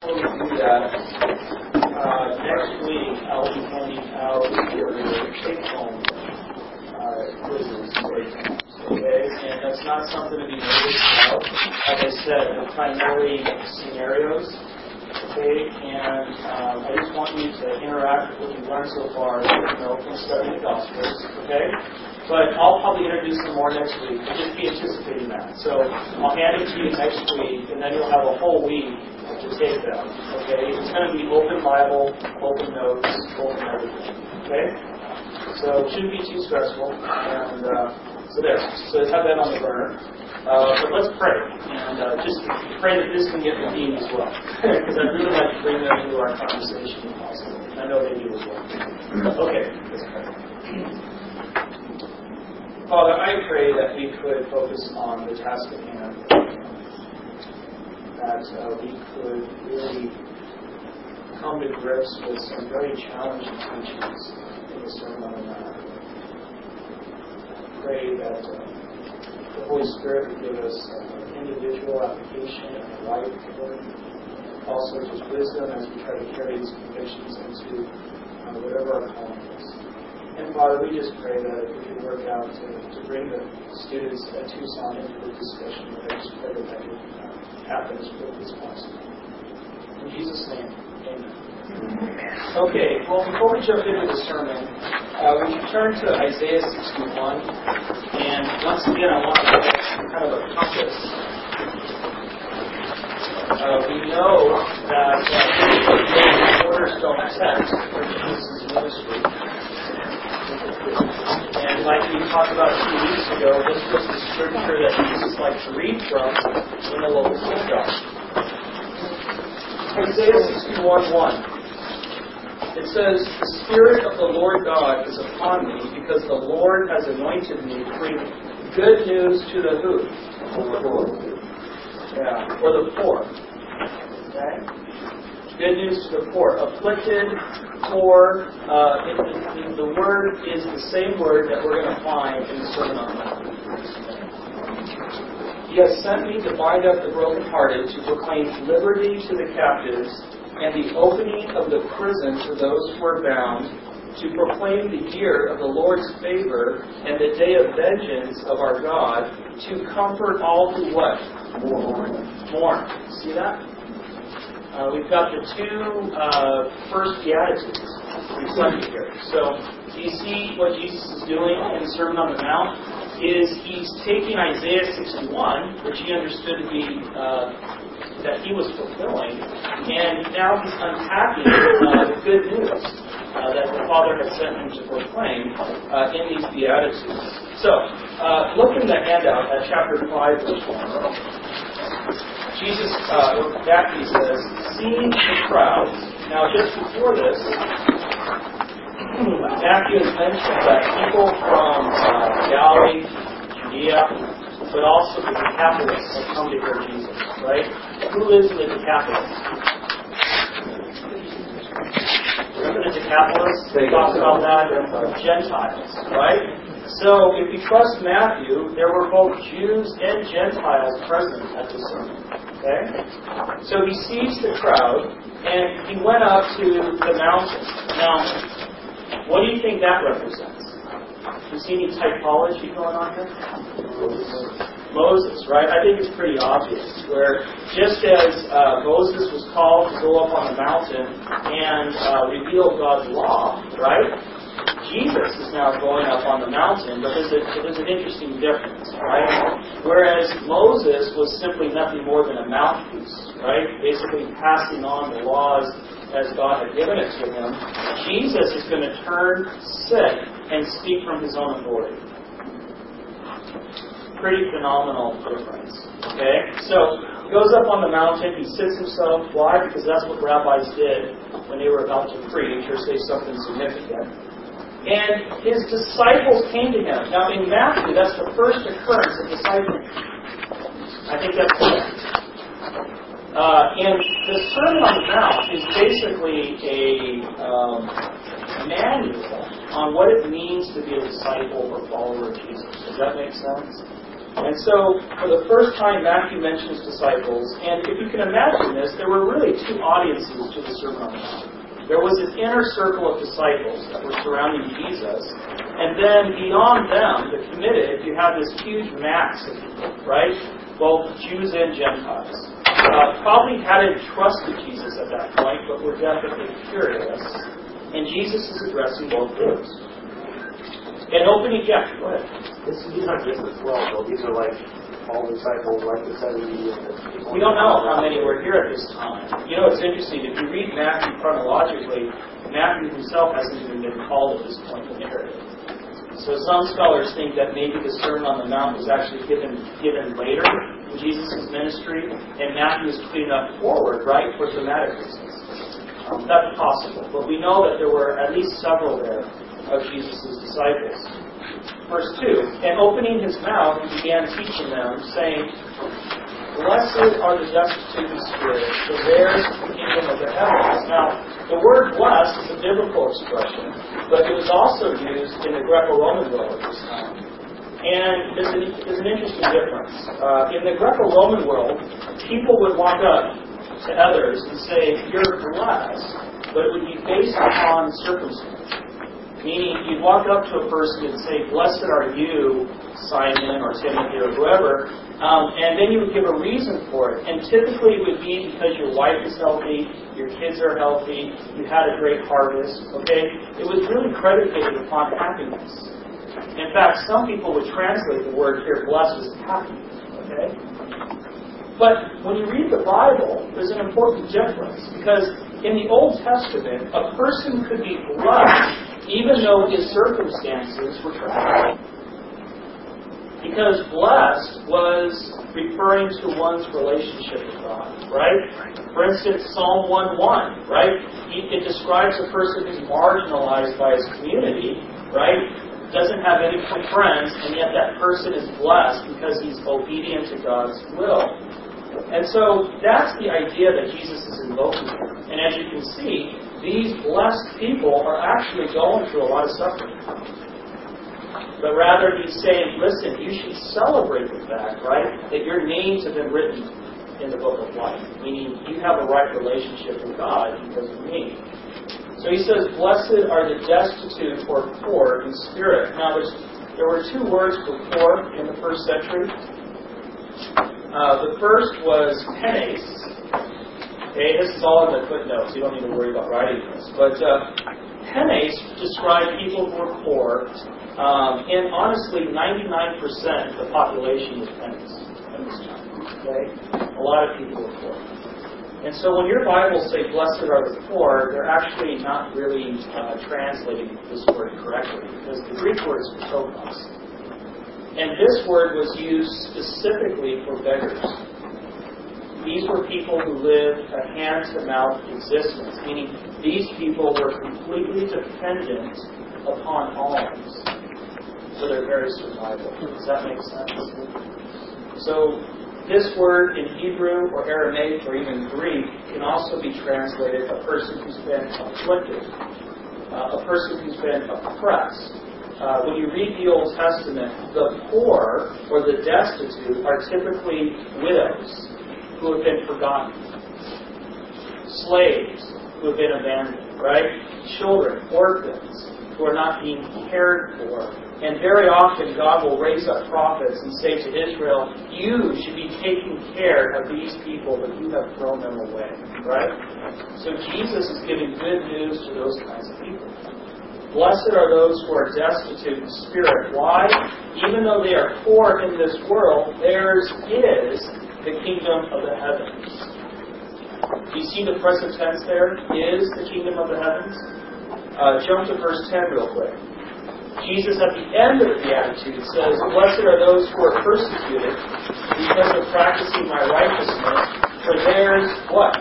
Before we do that, next week I'll be handing out your take-home quizzes, okay? And that's not something to be nervous about. Like I said, they're primarily scenarios, okay? And I just want you to interact with what you've learned so far, from studying the Gospels, okay? But I'll probably introduce some more next week. Just be anticipating that. So I'll hand it to you next week, and then you'll have a whole week to take them. Okay? It's going to be open Bible, open notes, open everything. Okay? So it shouldn't be too stressful. And so there. So have that on the burner. But let's pray. And just pray that this can get redeemed as well. Because I'd really like to bring them into our conversation if possible. I know they do as well. Okay. Let's pray. Father, I pray that we could focus on the task at hand, that we could really come to grips with some very challenging teachings in the Sermon on the Mount. I pray that the Holy Spirit would give us individual application and a life for it, also just wisdom as we try to carry these convictions into whatever our calling is. And Father, we just pray that if we could work out to bring the students at Tucson into the discussion, I just pray that could happen as quickly as possible. In Jesus' name, amen. Okay, well, before we jump into the sermon, we should turn to Isaiah 61. And once again, I want to look at kind of a compass. We know that Cornerstone text for Jesus' ministry. And like we talked about 2 weeks ago, this was the scripture that Jesus liked to read from in the local synagogue. Isaiah 61:1. It says, "The Spirit of the Lord God is upon me, because the Lord has anointed me to bring good news to the who? Yeah, or the poor. Okay? Good news to the poor. Afflicted, poor. The word is the same word that we're going to find in the Sermon on the Mount. He has sent me to bind up the brokenhearted, to proclaim liberty to the captives, and the opening of the prison to those who are bound, to proclaim the year of the Lord's favor and the day of vengeance of our God, to comfort all who what? Mourn. See that? We've got the two first Beatitudes reflected here. So, do you see what Jesus is doing in the Sermon on the Mount? Is he's taking Isaiah 61, which he understood to be that he was fulfilling, and now he's unpacking the good news that the Father had sent him to proclaim in these Beatitudes. So, look in the handout at chapter 5, verse 1. Jesus, Matthew says, seeing the crowds. Now, just before this, Matthew has mentioned that people from Galilee, Judea, but also the Decapolis have come to hear Jesus, right? Who lives in the Decapolis? Remember the Decapolis? They talked about that. Gentiles, right? So, if you trust Matthew, there were both Jews and Gentiles present at the sermon. Okay? So he sees the crowd, and he went up to the mountain. Now, what do you think that represents? You see any typology going on here? Moses, right? I think it's pretty obvious. Where just as Moses was called to go up on the mountain and reveal God's law, right? Jesus is now going up on the mountain, but there's an interesting difference, right? Whereas Moses was simply nothing more than a mouthpiece, right? Basically passing on the laws as God had given it to him. Jesus is going to turn sick and speak from his own authority. Pretty phenomenal difference, okay? So, he goes up on the mountain, he sits himself. Why? Because that's what rabbis did when they were about to preach or say something significant. And his disciples came to him. Now, in Matthew, that's the first occurrence of discipling. I think that's correct. And the Sermon on the Mount is basically a manual on what it means to be a disciple or follower of Jesus. Does that make sense? And so, for the first time, Matthew mentions disciples, and if you can imagine this, there were really two audiences to the Sermon on the Mount. There was this inner circle of disciples that were surrounding Jesus, and then beyond them, the committed, you have this huge mass of people, right? Both Jews and Gentiles. Probably hadn't trusted Jesus at that point, but were definitely curious. And Jesus is addressing both groups. And opening, go ahead. These aren't just the 12, though. These are like all the disciples, like the 70 and the people. We don't know how many were here at this time. You know, it's interesting. If you read Matthew chronologically, Matthew himself hasn't even been called at this point in the narrative. So some scholars think that maybe the Sermon on the Mount was actually given later in Jesus' ministry, and Matthew is putting that forward, right, for thematic reasons. That's possible. But we know that there were at least several there of Jesus' disciples. Verse 2, and opening his mouth, he began teaching them, saying, Blessed are the destitute in spirit, for theirs is the kingdom of the heavens. Now, the word blessed is a biblical expression, but it was also used in the Greco-Roman world at this time. And there's an interesting difference. In the Greco-Roman world, people would walk up to others and say, you're blessed, but it would be based upon circumstance. Meaning, you'd walk up to a person and say, blessed are you, Simon or Timothy or whoever, and then you would give a reason for it. And typically it would be because your wife is healthy, your kids are healthy, you had a great harvest, okay? It was really predicated upon happiness. In fact, some people would translate the word here, blessed, as happy, okay? But when you read the Bible, there's an important difference, because in the Old Testament, a person could be blessed even though his circumstances were tragic. Because blessed was referring to one's relationship with God, right? For instance, Psalm 1:1, right? It describes a person who's marginalized by his community, right? Doesn't have any friends, and yet that person is blessed because he's obedient to God's will. And so that's the idea that Jesus is invoking here. And as you can see, these blessed people are actually going through a lot of suffering. But rather he's saying, listen, you should celebrate the fact, right, that your names have been written in the book of life. Meaning you have a right relationship with God because of me. So he says, blessed are the destitute or poor in spirit. Now there were two words for poor in the first century. The first was penes. Okay, this is all in the footnotes. You don't need to worry about writing this. But penes described people who were poor. And honestly, 99% of the population was penes at this time. Okay? A lot of people were poor. And so when your Bibles say, blessed are the poor, they're actually not really translating this word correctly. Because the Greek word is ptochos. And this word was used specifically for beggars. These were people who lived a hand-to-mouth existence, meaning these people were completely dependent upon alms for their very survival. Does that make sense? So this word in Hebrew or Aramaic or even Greek can also be translated a person who's been afflicted, a person who's been oppressed. When you read the Old Testament, the poor or the destitute are typically widows who have been forgotten, slaves who have been abandoned, right? Children, orphans who are not being cared for. And very often God will raise up prophets and say to Israel, you should be taking care of these people, but you have thrown them away, right? So Jesus is giving good news to those kinds of people. Blessed are those who are destitute in spirit. Why? Even though they are poor in this world, theirs is the kingdom of the heavens. Do you see the present tense there? Is the kingdom of the heavens? Jump to verse 10 real quick. Jesus at the end of the Beatitude says, blessed are those who are persecuted because of practicing my righteousness, for theirs, what?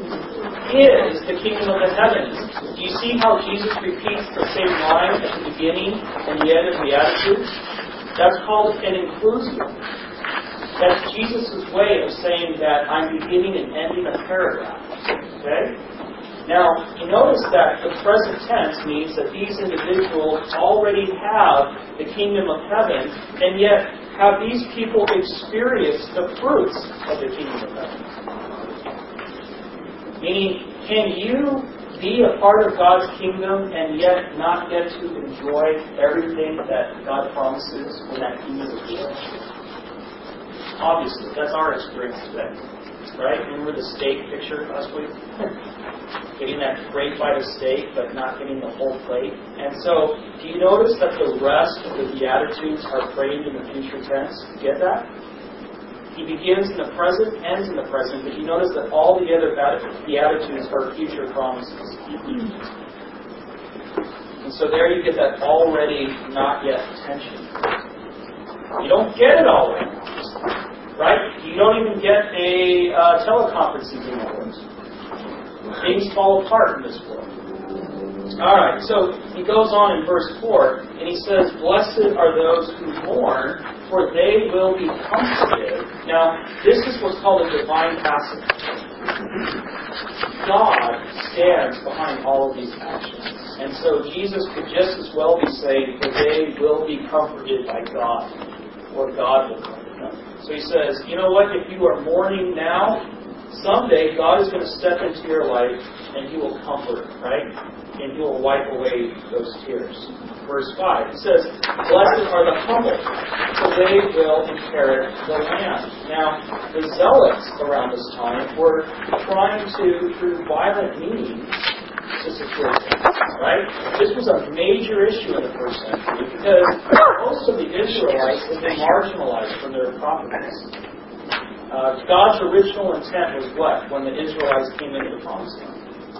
Is the kingdom of the heavens. Do you see how Jesus repeats the same line at the beginning and the end of the Beatitude? That's called an inclusio. That's Jesus' way of saying that I'm beginning and ending a paragraph. Okay? Now, you notice that the present tense means that these individuals already have the kingdom of heaven, and yet have these people experienced the fruits of the kingdom of heaven? Meaning, can you be a part of God's kingdom and yet not get to enjoy everything that God promises when that kingdom is here? Obviously, that's our experience today. Right? Remember the steak picture last week? Getting that great bite of steak, but not getting the whole plate. And so, do you notice that the rest of the Beatitudes are framed in the future tense? Get that? He begins in the present, ends in the present, but you notice that all the other Beatitudes are future promises. And so there you get that already, not yet tension. You don't get it already. Right? You don't even get a teleconferencing network. Things fall apart in this world. Alright, so he goes on in verse 4, and he says, "Blessed are those who mourn, for they will be comforted." Now, this is what's called a divine passage. God stands behind all of these actions. And so Jesus could just as well be saying, "For they will be comforted by God," or God will comfort them. So he says, you know what, if you are mourning now, someday God is going to step into your life and He will comfort, right? And He will wipe away those tears. Verse 5, it says, "Blessed are the humble, for they will inherit the land." Now, the zealots around this time were trying to, through violent means, to secure things, right? This was a major issue in the first century because most of the Israelites had been marginalized from their properties. God's original intent was what when the Israelites came into the Promised Land?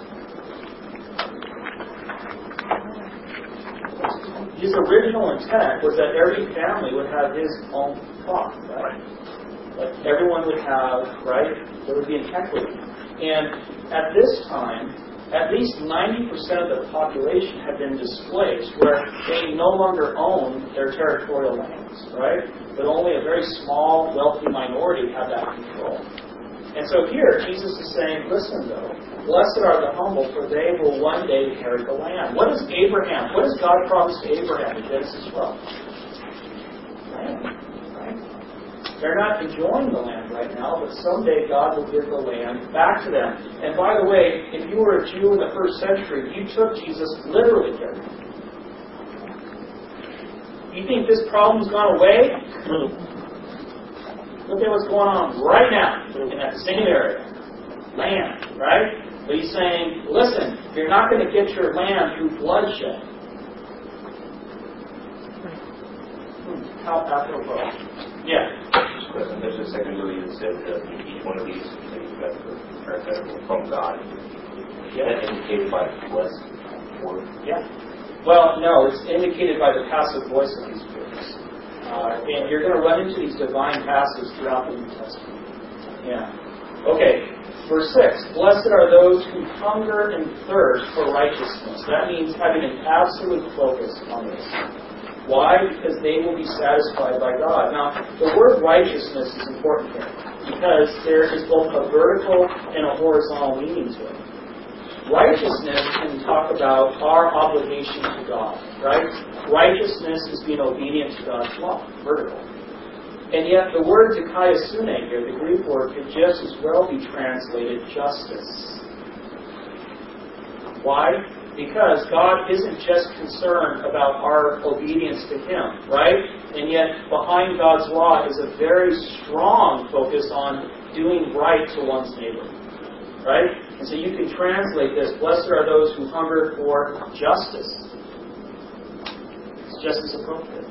His original intent was that every family would have his own flock, right? Like everyone would have, right? There would be an equity. And at this time, at least 90% of the population had been displaced, where they no longer owned their territorial lands, right? But only a very small, wealthy minority had that control. And so here, Jesus is saying, listen though, blessed are the humble, for they will one day inherit the land. What does God promise to Abraham in Genesis 12? Land, right? They're not enjoying the land right now, but someday God will give the land back to them. And by the way, if you were a Jew in the first century, you took Jesus literally there. You think this problem's gone away? Look at what's going on right now in that same area. Land, right? But he's saying, listen, you're not going to get your land through bloodshed. How apropos. Yeah. There's a second movie that said that each one of these things got the parenthetical from God. Yeah. That indicated by blessed word. Yeah. Well, no, it's indicated by the passive voice of these words. And you're going to run into these divine passages throughout the New Testament. Yeah. Okay. Verse 6. Blessed are those who hunger and thirst for righteousness. That means having an absolute focus on this. Why? Because they will be satisfied by God. Now, the word righteousness is important here because there is both a vertical and a horizontal meaning to it. Righteousness can talk about our obligation to God, right? Righteousness is being obedient to God's law, vertical. And yet the word dikaiosune here, the Greek word, could just as well be translated justice. Why? Because God isn't just concerned about our obedience to Him, right? And yet behind God's law is a very strong focus on doing right to one's neighbor, right? And so you can translate this, blessed are those who hunger for justice. It's just as appropriate.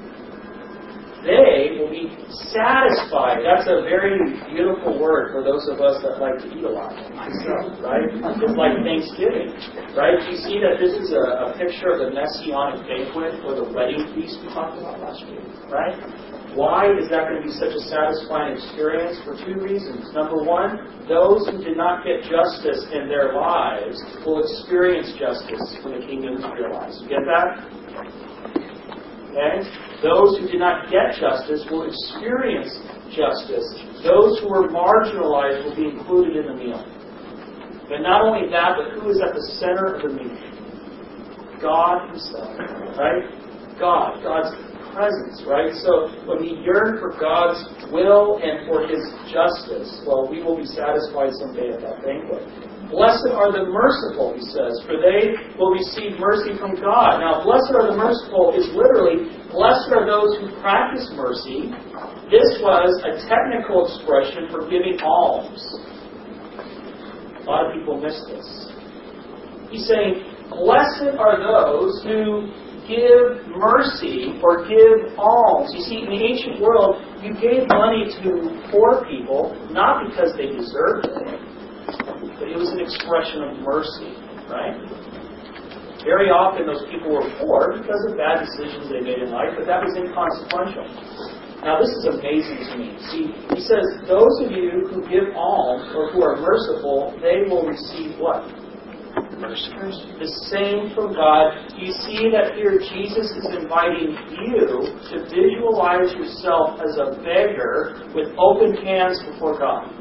They will be satisfied. That's a very beautiful word for those of us that like to eat a lot. Myself, right? It's like Thanksgiving, right? You see that this is a picture of the Messianic banquet or the wedding feast we talked about last week, right? Why is that going to be such a satisfying experience? For two reasons. Number one, those who did not get justice in their lives will experience justice when the kingdom is realized. You get that? Okay? Those who did not get justice will experience justice. Those who were marginalized will be included in the meal. But not only that, but who is at the center of the meeting? God Himself, right? God's presence, right? So when we yearn for God's will and for His justice, well, we will be satisfied someday at that banquet. Blessed are the merciful, he says, for they will receive mercy from God. Now, blessed are the merciful is literally, blessed are those who practice mercy. This was a technical expression for giving alms. A lot of people miss this. He's saying, blessed are those who give mercy or give alms. You see, in the ancient world, you gave money to poor people not because they deserved it, but it was an expression of mercy, right? Very often those people were poor because of bad decisions they made in life, but that was inconsequential. Now this is amazing to me. See, he says, those of you who give alms or who are merciful, they will receive what? Mercy. The same from God. You see that here Jesus is inviting you to visualize yourself as a beggar with open hands before God.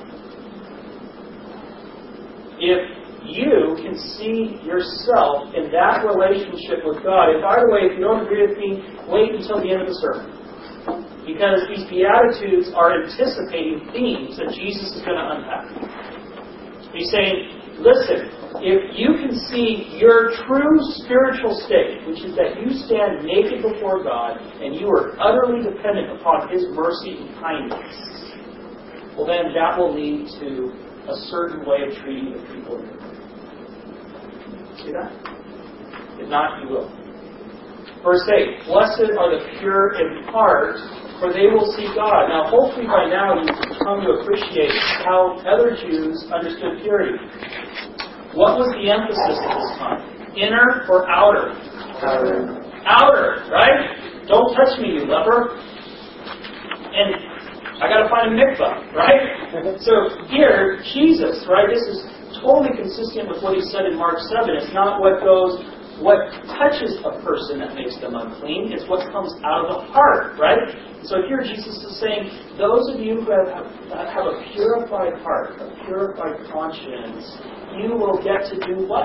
If you can see yourself in that relationship with God, and by the way, if you don't agree with me, wait until the end of the sermon. Because these Beatitudes are anticipating themes that Jesus is going to unpack. He's saying, listen, if you can see your true spiritual state, which is that you stand naked before God and you are utterly dependent upon His mercy and kindness, well then that will lead to a certain way of treating the people in your life. See that? If not, you will. Verse 8, blessed are the pure in heart, for they will see God. Now, hopefully by now you've come to appreciate how other Jews understood purity. What was the emphasis at this time? Inner or outer? Outer. Outer, right? Don't touch me, you leper. And I got to find a mikvah, right? So here, Jesus, right? This is totally consistent with what He said in Mark 7. It's not what touches a person that makes them unclean. It's what comes out of the heart, right? So here Jesus is saying, those of you who have a purified heart, a purified conscience, you will get to do what?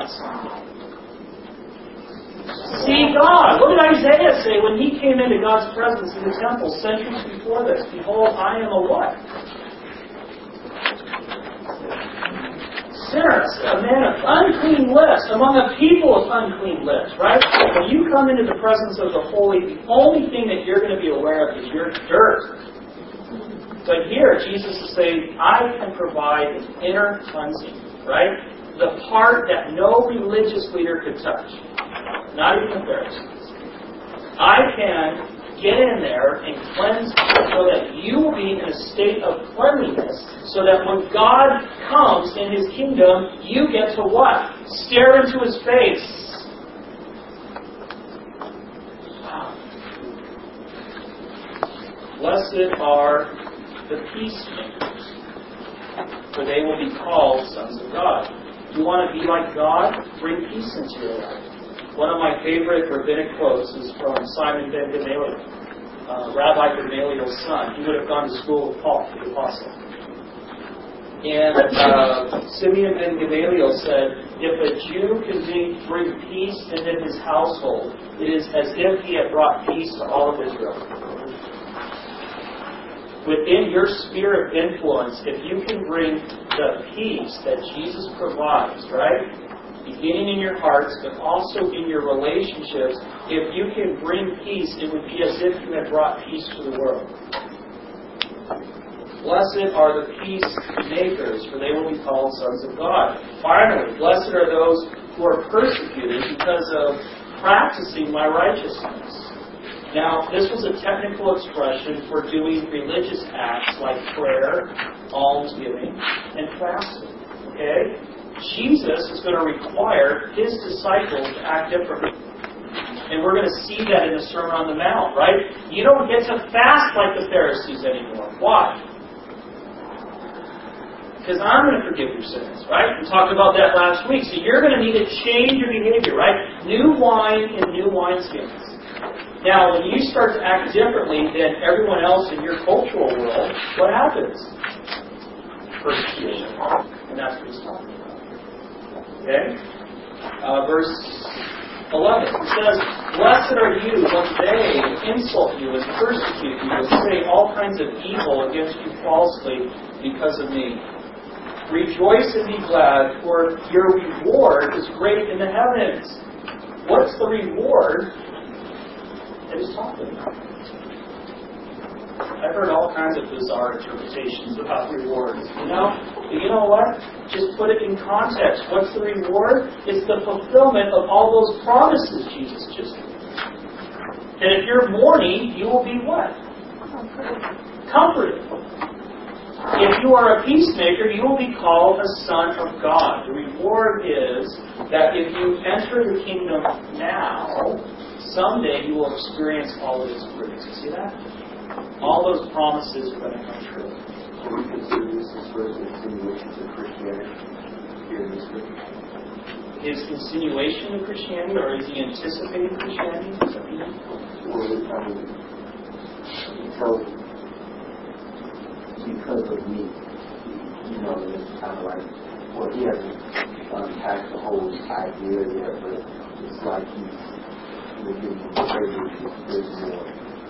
See God. What did Isaiah say when he came into God's presence in the temple centuries before this? Behold, I am a what? Sinner, a man of unclean lips, among a people of unclean lips, right? When you come into the presence of the Holy, the only thing that you're going to be aware of is your dirt. But here, Jesus is saying, I can provide an inner cleansing, right? The part that no religious leader could touch. Not even the Pharisees. I can get in there and cleanse you so that you will be in a state of cleanliness so that when God comes in His kingdom, you get to what? Stare into His face. Wow. Blessed are the peacemakers, for they will be called sons of God. You want to be like God? Bring peace into your life. One of my favorite rabbinic quotes is from Simon ben Gamaliel, Rabbi Gamaliel's son. He would have gone to school with Paul, the apostle. And Simeon ben Gamaliel said, if a Jew can bring peace into his household, it is as if he had brought peace to all of Israel. Within your sphere of influence, if you can bring the peace that Jesus provides, right? Beginning in your hearts, but also in your relationships, if you can bring peace, it would be as if you had brought peace to the world. Blessed are the peacemakers, for they will be called sons of God. Finally, blessed are those who are persecuted because of practicing my righteousness. Now, this was a technical expression for doing religious acts like prayer, almsgiving, and fasting. Okay? Jesus is going to require His disciples to act differently. And we're going to see that in the Sermon on the Mount, right? You don't get to fast like the Pharisees anymore. Why? Because I'm going to forgive your sins, right? We talked about that last week. So you're going to need to change your behavior, right? New wine in new wineskins. Now, when you start to act differently than everyone else in your cultural world, what happens? Persecution. And that's what he's talking about. Okay? Verse 11. It says, "Blessed are you when they insult you and persecute you and say all kinds of evil against you falsely because of me. Rejoice and be glad, for your reward is great in the heavens." What's the reward that he's talking about? I've heard all kinds of bizarre interpretations about rewards. But you know what? Just put it in context. What's the reward? It's the fulfillment of all those promises Jesus just made. And if you're mourning, you will be what? Comforted. If you are a peacemaker, you will be called a son of God. The reward is that if you enter the kingdom now, someday you will experience all of its fruits. You see that? All those promises are going to come true. So we consider this as sort of insinuations of Christianity here in this book. His insinuation of Christianity, or is he anticipating Christianity? Or because of me, it's kind of like, well, he hasn't unpacked the whole idea yet, but it's like he's giving there's more.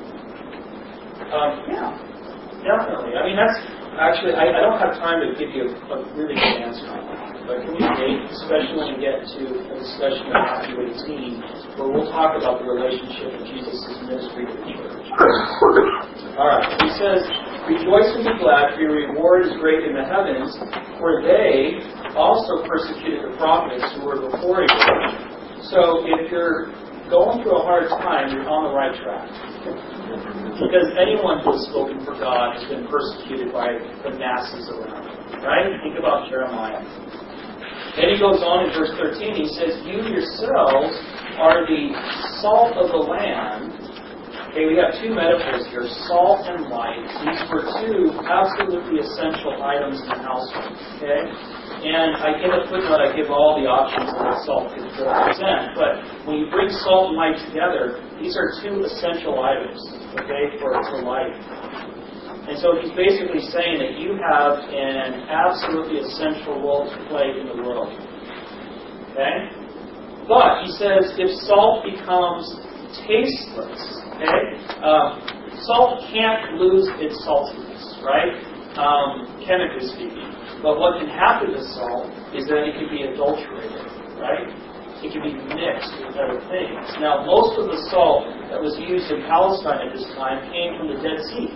Yeah, definitely. I mean, that's actually, I don't have time to give you a really good answer on that. But can we wait, especially when we get to a discussion of Matthew 18, where we'll talk about the relationship of Jesus' ministry to the church. All right, he says, "Rejoice and be glad, for your reward is great in the heavens, for they also persecuted the prophets who were before you." So if you're going through a hard time, you're on the right track. Because anyone who has spoken for God has been persecuted by the masses around him. Right? Think about Jeremiah. Then he goes on in verse 13, he says, "You yourselves are the salt of the land." Okay, we have two metaphors here, salt and light. These were two absolutely essential items in the household. Okay? And in the footnote I give all the options of what salt could represent. But when you bring salt and light together, these are two essential items, okay, for life. And so he's basically saying that you have an absolutely essential role to play in the world. Okay? But he says if salt becomes tasteless, okay, salt can't lose its saltiness, right? Chemically speaking. But what can happen to salt is that it can be adulterated, right? It can be mixed with other things. Now, most of the salt that was used in Palestine at this time came from the Dead Sea.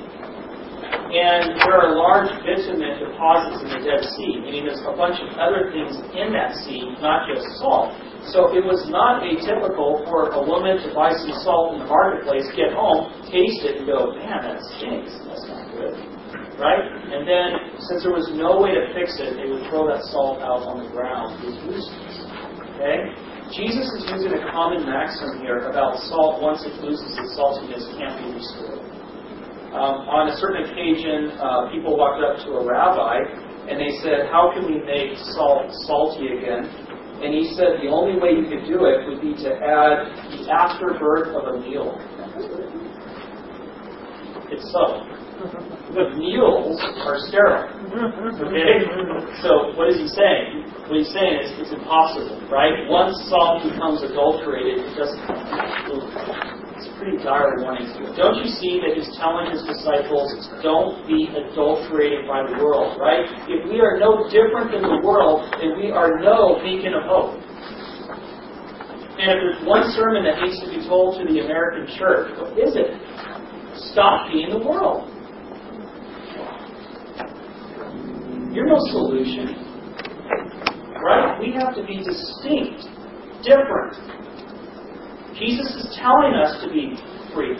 And there are large bitumen deposits in the Dead Sea. Meaning there's a bunch of other things in that sea, not just salt. So it was not atypical for a woman to buy some salt in the marketplace, get home, taste it, and go, "Man, that stinks. That's not good." Right? And then, since there was no way to fix it, they would throw that salt out on the ground. It was useless. Okay? Jesus is using a common maxim here about salt, once it loses its saltiness, can't be restored. On a certain occasion, people walked up to a rabbi, and they said, "How can we make salt salty again?" And he said the only way you could do it would be to add the afterbirth of a meal. It's subtle. The meals are sterile. Okay? So what is he saying? What he's saying is it's impossible, right? Once salt becomes adulterated, it doesn't come out. It's a pretty dire warning here. Don't you see that he's telling his disciples, don't be adulterated by the world, right? If we are no different than the world, then we are no beacon of hope. And if there's one sermon that needs to be told to the American church, what is it? Stop being the world. You're no solution. Right? We have to be distinct, different. Jesus is telling us to be free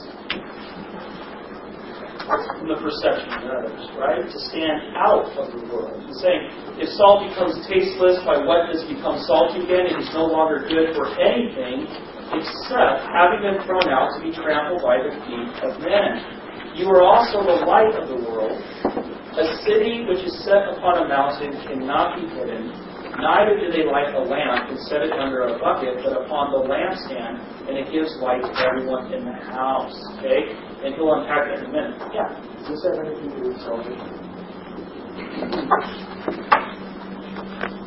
from the perception of others, right? To stand out of the world. He's saying, if salt becomes tasteless, by wetness becomes salty again, it is no longer good for anything except having been thrown out to be trampled by the feet of men. You are also the light of the world. A city which is set upon a mountain cannot be hidden. Neither do they light a lamp and set it under a bucket, but upon the lampstand, and it gives light to everyone in the house. Okay? And he'll unpack that in a minute. Yeah? Does this have anything to do with salvation? Of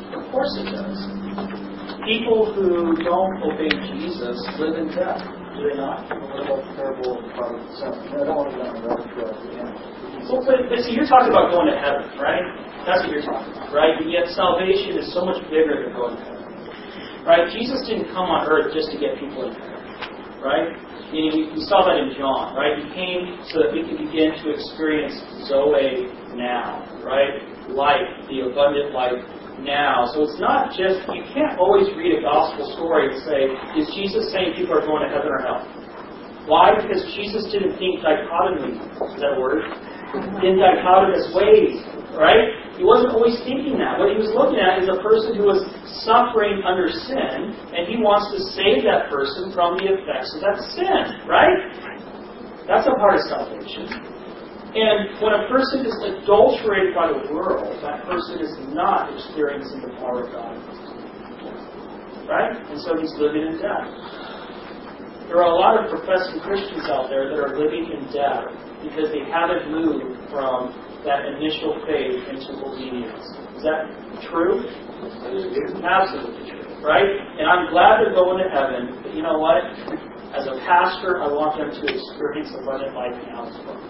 course it does. People who don't obey Jesus live in death, do they not? What about the parable of the prodigal son? I don't want to go on that. Well, but see, you're talking about going to heaven, right? That's what you're talking about, right? And yet salvation is so much bigger than going to heaven, right? Jesus didn't come on earth just to get people in heaven, right? We saw that in John, right? He came so that we could begin to experience Zoe now, right? Life, the abundant life now. So it's not just, you can't always read a gospel story and say, is Jesus saying people are going to heaven or hell? Why? Because Jesus didn't think dichotomy, is that a word? In dichotomous ways, right? He wasn't always thinking that. What he was looking at is a person who was suffering under sin, and he wants to save that person from the effects of that sin, right? That's a part of salvation. And when a person is adulterated by the world, that person is not experiencing the power of God. Right? And so he's living in death. There are a lot of professing Christians out there that are living in death because they haven't moved from that initial faith into obedience. Is that true? Absolutely true. Right? And I'm glad they're going to heaven, but you know what? As a pastor, I want them to experience abundant life now as well.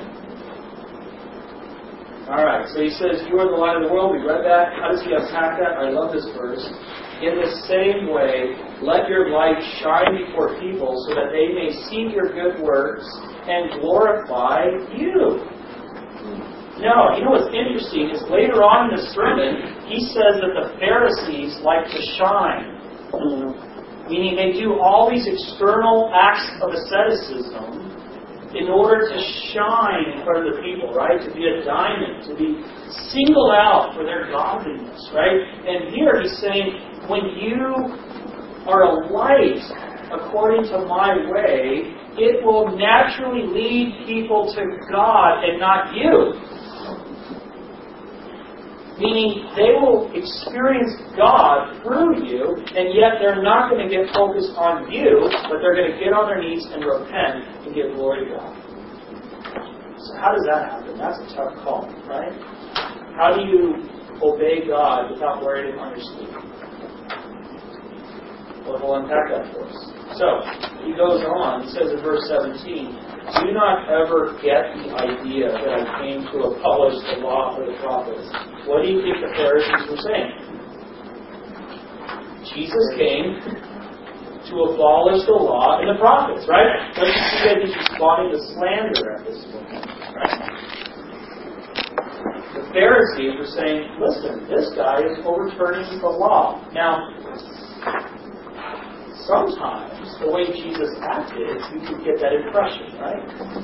Alright, so he says, you are the light of the world. We read that. How does he unpack that? I love this verse. In the same way, let your light shine before people so that they may see your good works and glorify you. No, you know what's interesting is later on in the sermon, he says that the Pharisees like to shine. Meaning they do all these external acts of asceticism in order to shine in front of the people, right? To be a diamond, to be singled out for their godliness, right? And here he's saying, when you are a light according to my way, it will naturally lead people to God and not you. Meaning they will experience God through you, and yet they're not going to get focused on you, but they're going to get on their knees and repent and give glory to God. So how does that happen? That's a tough call, right? How do you obey God without wearing Him on your sleeve? Well, we'll unpack that for us. So, he goes on, he says in verse 17, do not ever get the idea that I came to abolish the law or the prophets. What do you think the Pharisees were saying? Jesus came to abolish the law and the prophets, right? Don't you see that he's responding to slander at this point? Right? The Pharisees were saying, listen, this guy is overturning the law. Now, sometimes the way Jesus acted, you could get that impression, right?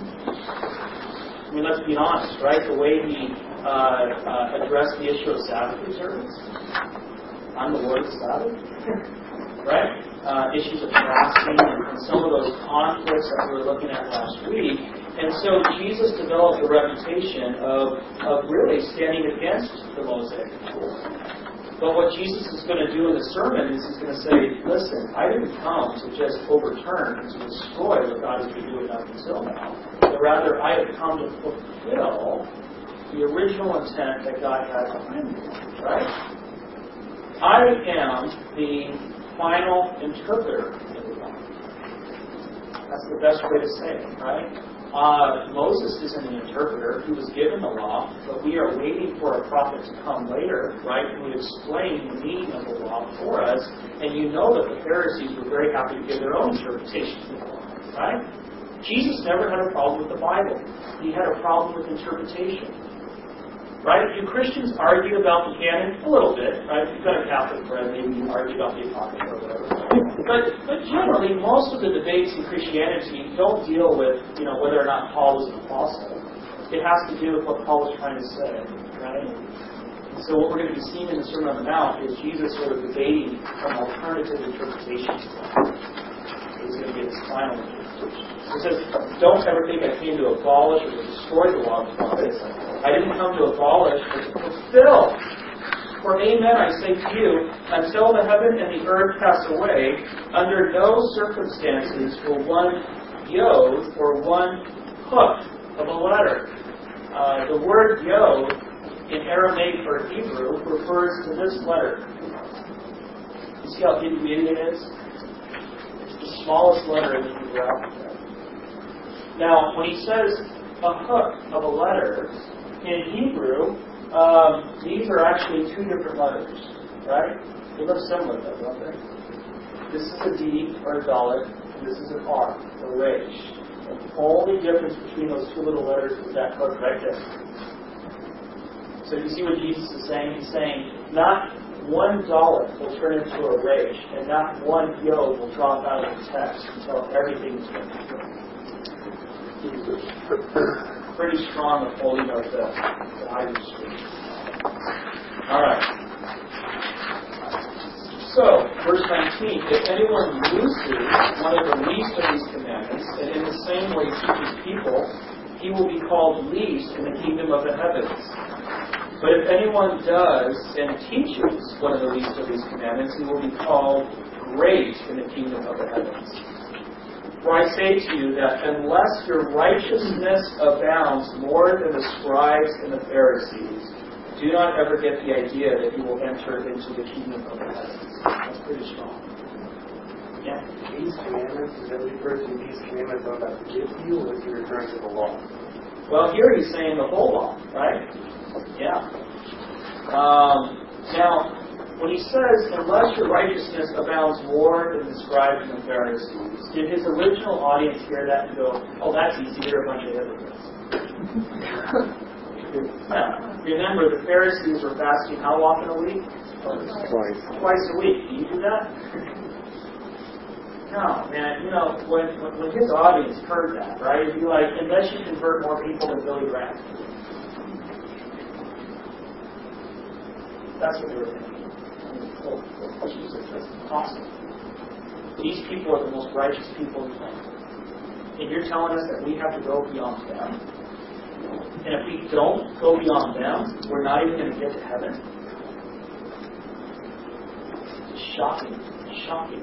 I mean, let's be honest, right? The way he addressed the issue of Sabbath observance. I'm the Lord of the Sabbath. Right? Issues of fasting and some of those conflicts that we were looking at last week. And so Jesus developed a reputation of really standing against the Mosaic law. But what Jesus is going to do in the sermon is he's going to say, listen, I didn't come to just overturn and to destroy what God has been doing up until now. But rather, I have come to fulfill the original intent that God had behind me. Right? I am the final interpreter of the law. That's the best way to say it, right? Moses isn't an interpreter. He was given the law, but we are waiting for a prophet to come later, right, who would explain the meaning of the law for us. And you know that the Pharisees were very happy to give their own interpretation of the law, right? Jesus never had a problem with the Bible. He had a problem with interpretation. Right? Do Christians argue about the canon? A little bit, right? If you've got a Catholic friend, maybe you argue about the Apocrypha or whatever. But generally, most of the debates in Christianity don't deal with, whether or not Paul was an apostle. It has to do with what Paul was trying to say, right? And so what we're going to be seeing in the Sermon on the Mount is Jesus sort of debating from alternative interpretations. He's going to get his final interpretation. He says, don't ever think I came to abolish or to destroy the law of the prophets. I didn't come to abolish, but to fulfill. For amen, I say to you, until the heaven and the earth pass away, under no circumstances will one yod or one hoof of a letter. The word yod in Aramaic or Hebrew refers to this letter, see how itty-bitty it is? It's the smallest letter in the Hebrew alphabet. Now, when he says a hook of a letter, in Hebrew, these are actually two different letters, right? They look similar though, don't they? This is a D, or a Dalet, and this is an R, or Resh. The only difference between those two little letters is that hook right there. So you see what Jesus is saying? He's saying, not one Dalet will turn into a Resh, and not one Yod will drop out of the text until everything's been pretty strong of holding of the Bible speak. Alright. So, verse 19, if anyone loses one of the least of these commandments, and in the same way teaches people, he will be called least in the kingdom of the heavens. But if anyone does and teaches one of the least of these commandments, he will be called great in the kingdom of the heavens. For I say to you that unless your righteousness abounds more than the scribes and the Pharisees, do not ever get the idea that you will enter into the kingdom of the heavens. That's pretty strong. Yeah? These commandments, is that referring to these commandments I'm about to give you, or is he referring to the law? Well, here he's saying the whole law, right? Yeah. Now, when he says, unless your righteousness abounds more than the scribes and the Pharisees, did his original audience hear that and go, oh, that's easy, they're a bunch of hypocrites? Remember, the Pharisees were fasting how often a week? Twice a week. Do you do that? No, man. You know, when his audience heard that, right, it'd be like, unless you convert more people than Billy Graham. That's what they were thinking. Oh, Jesus, that's impossible. These people are the most righteous people in the land. And you're telling us that we have to go beyond them? And if we don't go beyond them, we're not even going to get to heaven? It's shocking. Shocking.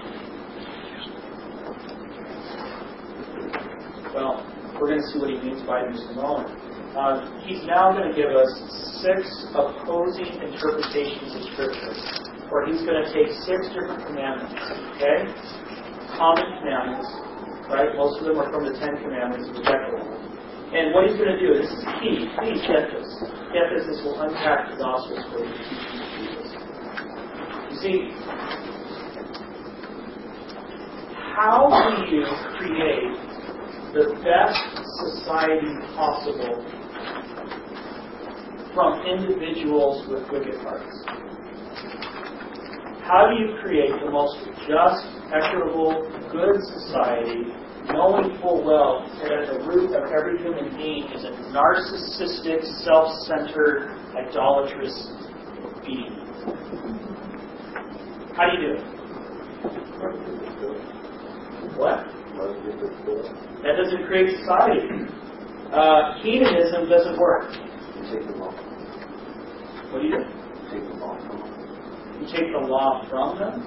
Well, we're going to see what he means by it in just a moment. He's now going to give us 6 opposing interpretations of Scripture, where he's going to take 6 different commandments, okay? Common commandments, right? Most of them are from the 10 Commandments of the Decalogue. And what he's going to do, this is key. Please get this. Get this. This will unpack the Gospels for you. You see, how do you create the best society possible from individuals with wicked hearts? How do you create the most just, equitable, good society, knowing full well that at the root of every human being is a narcissistic, self-centered, idolatrous being? How do you do it? What? That doesn't create society. Hedonism doesn't work. What do you do? You take the law from them?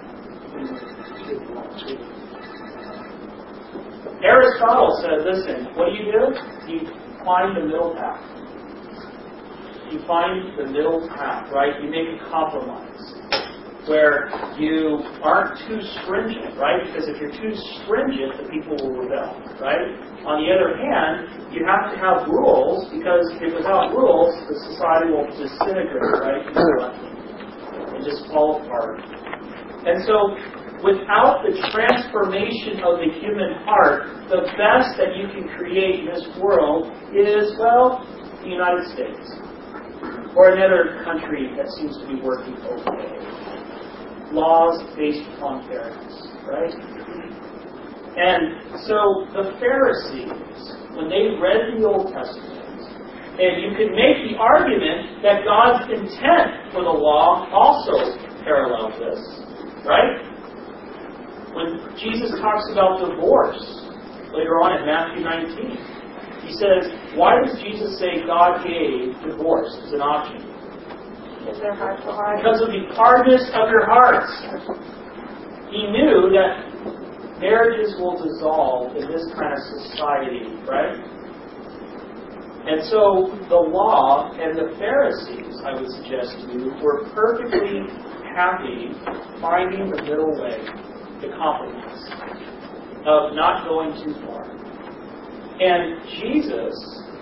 Aristotle said, listen, what do? You find the middle path. You find the middle path, right? You make a compromise where you aren't too stringent, right? Because if you're too stringent, the people will rebel, right? On the other hand, you have to have rules, because if without rules, the society will disintegrate, right? And just fall apart. And so, without the transformation of the human heart, the best that you can create in this world is, well, the United States. Or another country that seems to be working okay. Laws based upon fairness, right? And so the Pharisees, when they read the Old Testament, and you could make the argument that God's intent for the law also parallels this, right? When Jesus talks about divorce later on in Matthew 19, he says, why does Jesus say God gave divorce as an option? Because of the hardness of your hearts. He knew that marriages will dissolve in this kind of society, right? And so the law and the Pharisees, I would suggest to you, were perfectly happy finding the middle way, the compromise, of not going too far. And Jesus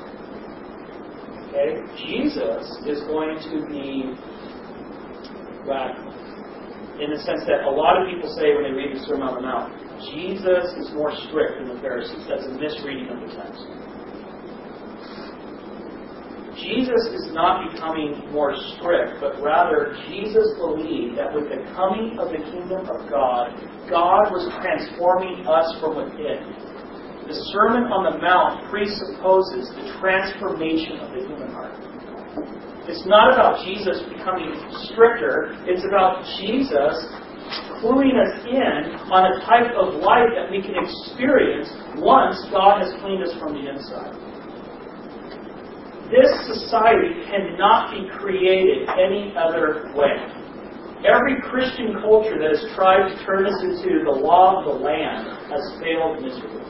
is going to be radical. In the sense that a lot of people say when they read the Sermon on the Mount, Jesus is more strict than the Pharisees. That's a misreading of the text. Jesus is not becoming more strict, but rather Jesus believed that with the coming of the kingdom of God, God was transforming us from within. The Sermon on the Mount presupposes the transformation of the human heart. It's not about Jesus becoming stricter. It's about Jesus cluing us in on a type of life that we can experience once God has cleaned us from the inside. This society cannot be created any other way. Every Christian culture that has tried to turn us into the law of the land has failed miserably.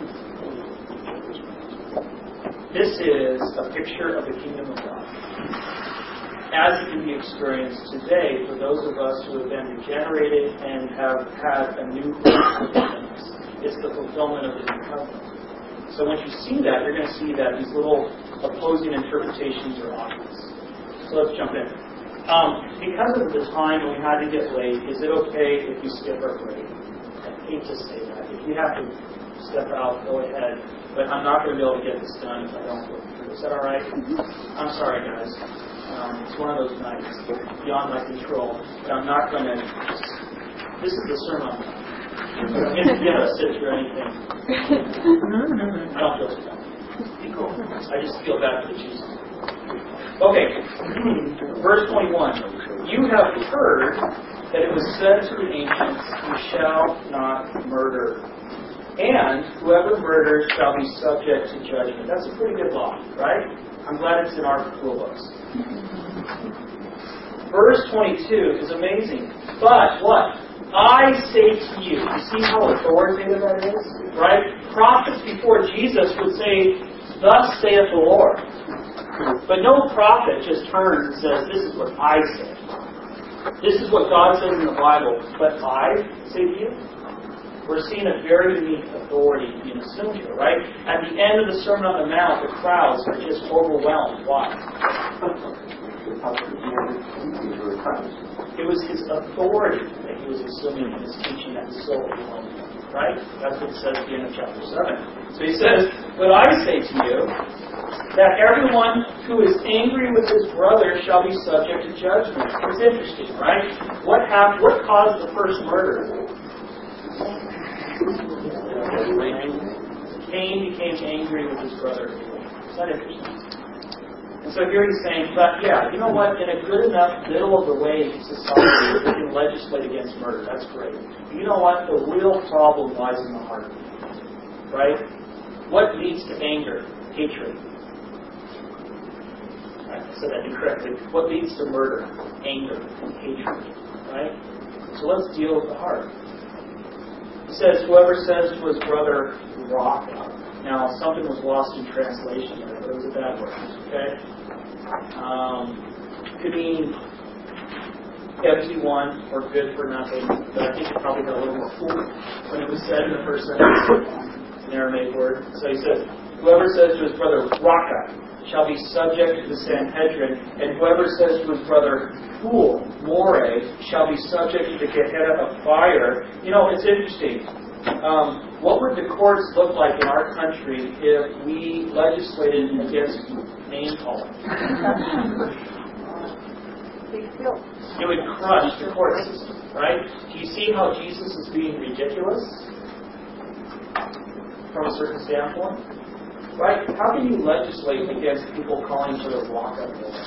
This is a picture of the kingdom of God, as it can be experienced today for those of us who have been regenerated and have had a new birth within us. It's the fulfillment of the new covenant. So once you see that, you're going to see that these little opposing interpretations are obvious. So let's jump in. Because of the time and we had to get late, is it okay if you skip our break? I hate to say that. If you have to step out, go ahead. But I'm not going to be able to get this done if I don't go through. Is that all right? I'm sorry, guys. It's one of those nights beyond my control. But I'm not going to... This is the sermon. I don't get to get a sit or anything. I don't feel too bad. I just feel bad for the Jews. Okay. Verse 21. You have heard that it was said to the ancients, you shall not murder. And whoever murders shall be subject to judgment. That's a pretty good law, right? I'm glad it's in our rule books. Verse 22 is amazing. But what? I say to you. You see how authoritative that is? Right? Prophets before Jesus would say, thus saith the Lord. But no prophet just turns and says, this is what I say. This is what God says in the Bible. But I say to you? We're seeing a very unique authority being assumed here, right? At the end of the Sermon on the Mount, the crowds are just overwhelmed. Why? It was his authority that he was assuming in his teaching that so overwhelmed him, right? That's what it says at the end of chapter 7. So he says, but I say to you, that everyone who is angry with his brother shall be subject to judgment. It's interesting, right? What caused the first murder? Cain became angry with his brother. Is that interesting? And so here he's saying, but yeah, you know what? In a good enough middle of the way society, we can legislate against murder. That's great. But you know what? The real problem lies in the heart. Right? What leads to anger? Hatred. I said that incorrectly. What leads to murder? Anger and hatred. Right? So let's deal with the heart. He says, whoever says to his brother, rock. Now, something was lost in translation there, but it was a bad word. Okay? Could mean empty one or good for nothing, but I think it probably got a little more cool when it was said in the first sentence. It's an Aramaic word. So he says, whoever says to his brother, raka, shall be subject to the Sanhedrin, and whoever says to his brother, fool, more, shall be subject to the Gehenna of fire. You know, it's interesting. What would the courts look like in our country if we legislated against name calling? It would crush the court system, right? Do you see how Jesus is being ridiculous from a certain standpoint? Right? How can you legislate against people calling for the rock up there?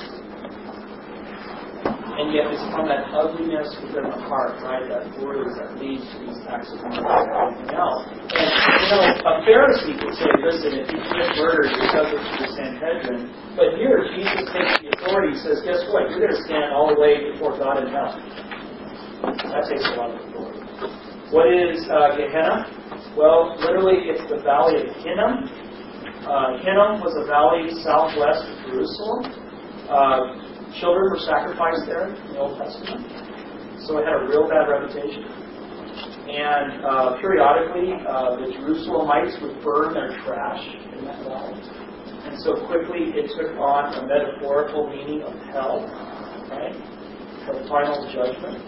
And yet it's from that ugliness within the heart, right? That bruise that leads to these acts of murder and everything else. And, you know, a Pharisee could say, listen, if you commit murder, you're subject to the Sanhedrin. But here, Jesus takes the authority and says, guess what? You're going to stand all the way before God in hell. That takes a lot of authority. What is Gehenna? Well, literally, it's the valley of Hinnom. Hinnom was a valley southwest of Jerusalem. Children were sacrificed there in the Old Testament. so it had a real bad reputation. And periodically, the Jerusalemites would burn their trash in that well. And so quickly it took on a metaphorical meaning of hell, right? The final judgment.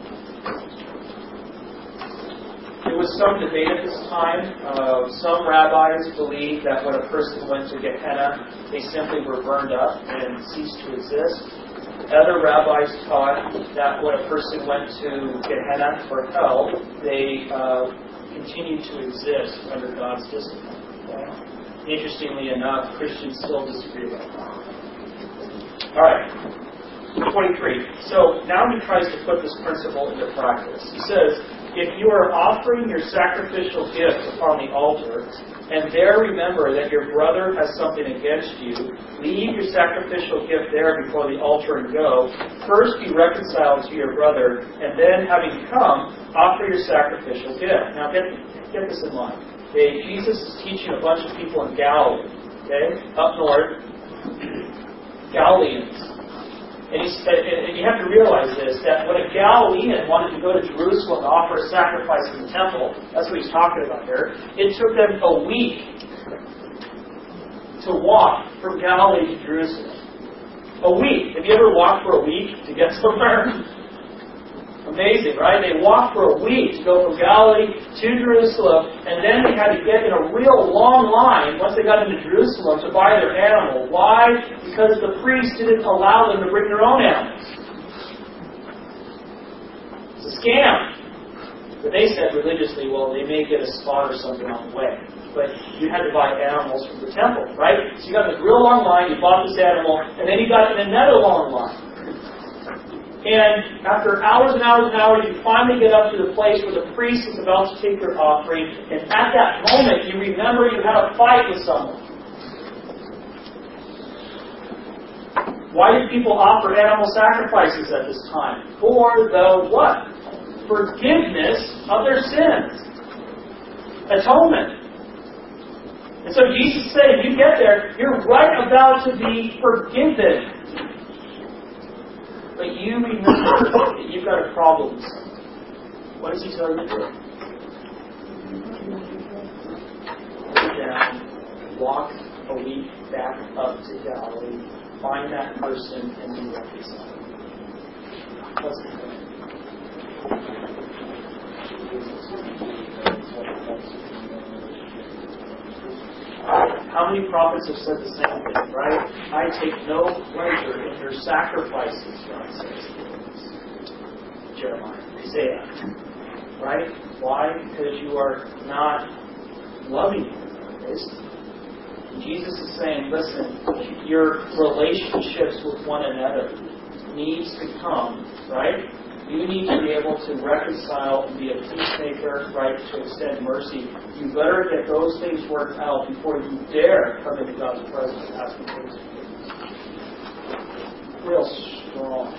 There was some debate at this time. Some rabbis believed that when a person went to Gehenna, they simply were burned up and ceased to exist. Other rabbis taught that when a person went to Gehenna, or hell, they continued to exist under God's discipline. Okay? Interestingly enough, Christians still disagree about that. All right. 23. So now he tries to put this principle into practice. He says, if you are offering your sacrificial gift upon the altar, and there remember that your brother has something against you, leave your sacrificial gift there before the altar and go. First be reconciled to your brother, and then, having come, offer your sacrificial gift. Now get this in mind. Okay? Jesus is teaching a bunch of people in Galilee, okay? Up north, Galileans. And you have to realize this, that when a Galilean wanted to go to Jerusalem to offer a sacrifice in the temple, that's what he's talking about here, it took them a week to walk from Galilee to Jerusalem. A week. Have you ever walked for a week to get somewhere? Amazing, right? They walked for a week to go from Galilee to Jerusalem, and then they had to get in a real long line once they got into Jerusalem to buy their animal. Why? Because the priest didn't allow them to bring their own animals. It's a scam. But they said religiously, well, they may get a spot or something on the way. But you had to buy animals from the temple, right? So you got this real long line, you bought this animal, and then you got in another long line. And after hours and hours and hours, you finally get up to the place where the priest is about to take their offering. And at that moment, you remember you had a fight with someone. Why did people offer animal sacrifices at this time? For the what? Forgiveness of their sins. Atonement. And so Jesus said, you get there, you're right about to be forgiven. But you remember that you've got a problem with something. What does he tell you to do? Go down, walk a week back up to Galilee, find that person, and be reconciled. What's the point? How many prophets have said the same thing, right? I take no pleasure in your sacrifices, God says. Jeremiah, Isaiah. Right? Why? Because you are not loving me. Jesus is saying, listen, your relationships with one another needs to come, right? You need to be able to reconcile and be a peacemaker, right, to extend mercy. You better get those things worked out before you dare come into God's presence and ask for things. Real strong.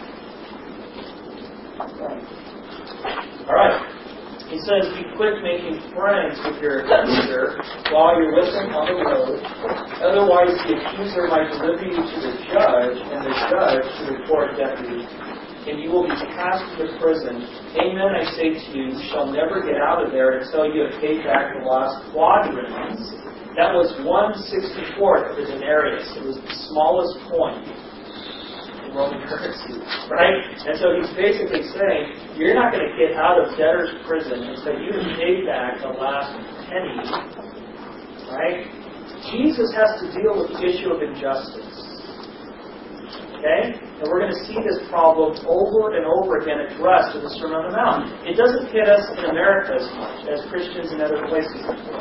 All right. He says, be quick making friends with your accuser while you're with them on the road. Otherwise, the accuser might deliver you to the judge, and the judge to the court deputy. And you will be cast into prison. Amen, I say to you, you shall never get out of there until you have paid back the lost quadrans. That was 1/64th of a denarius. It was the smallest coin in Roman currency, right? And so he's basically saying, you're not going to get out of debtor's prison until you have paid back the last penny, right? Jesus has to deal with the issue of injustice. Okay? And we're going to see this problem over and over again addressed in the Sermon on the Mount. It doesn't hit us in America as much as Christians in other places.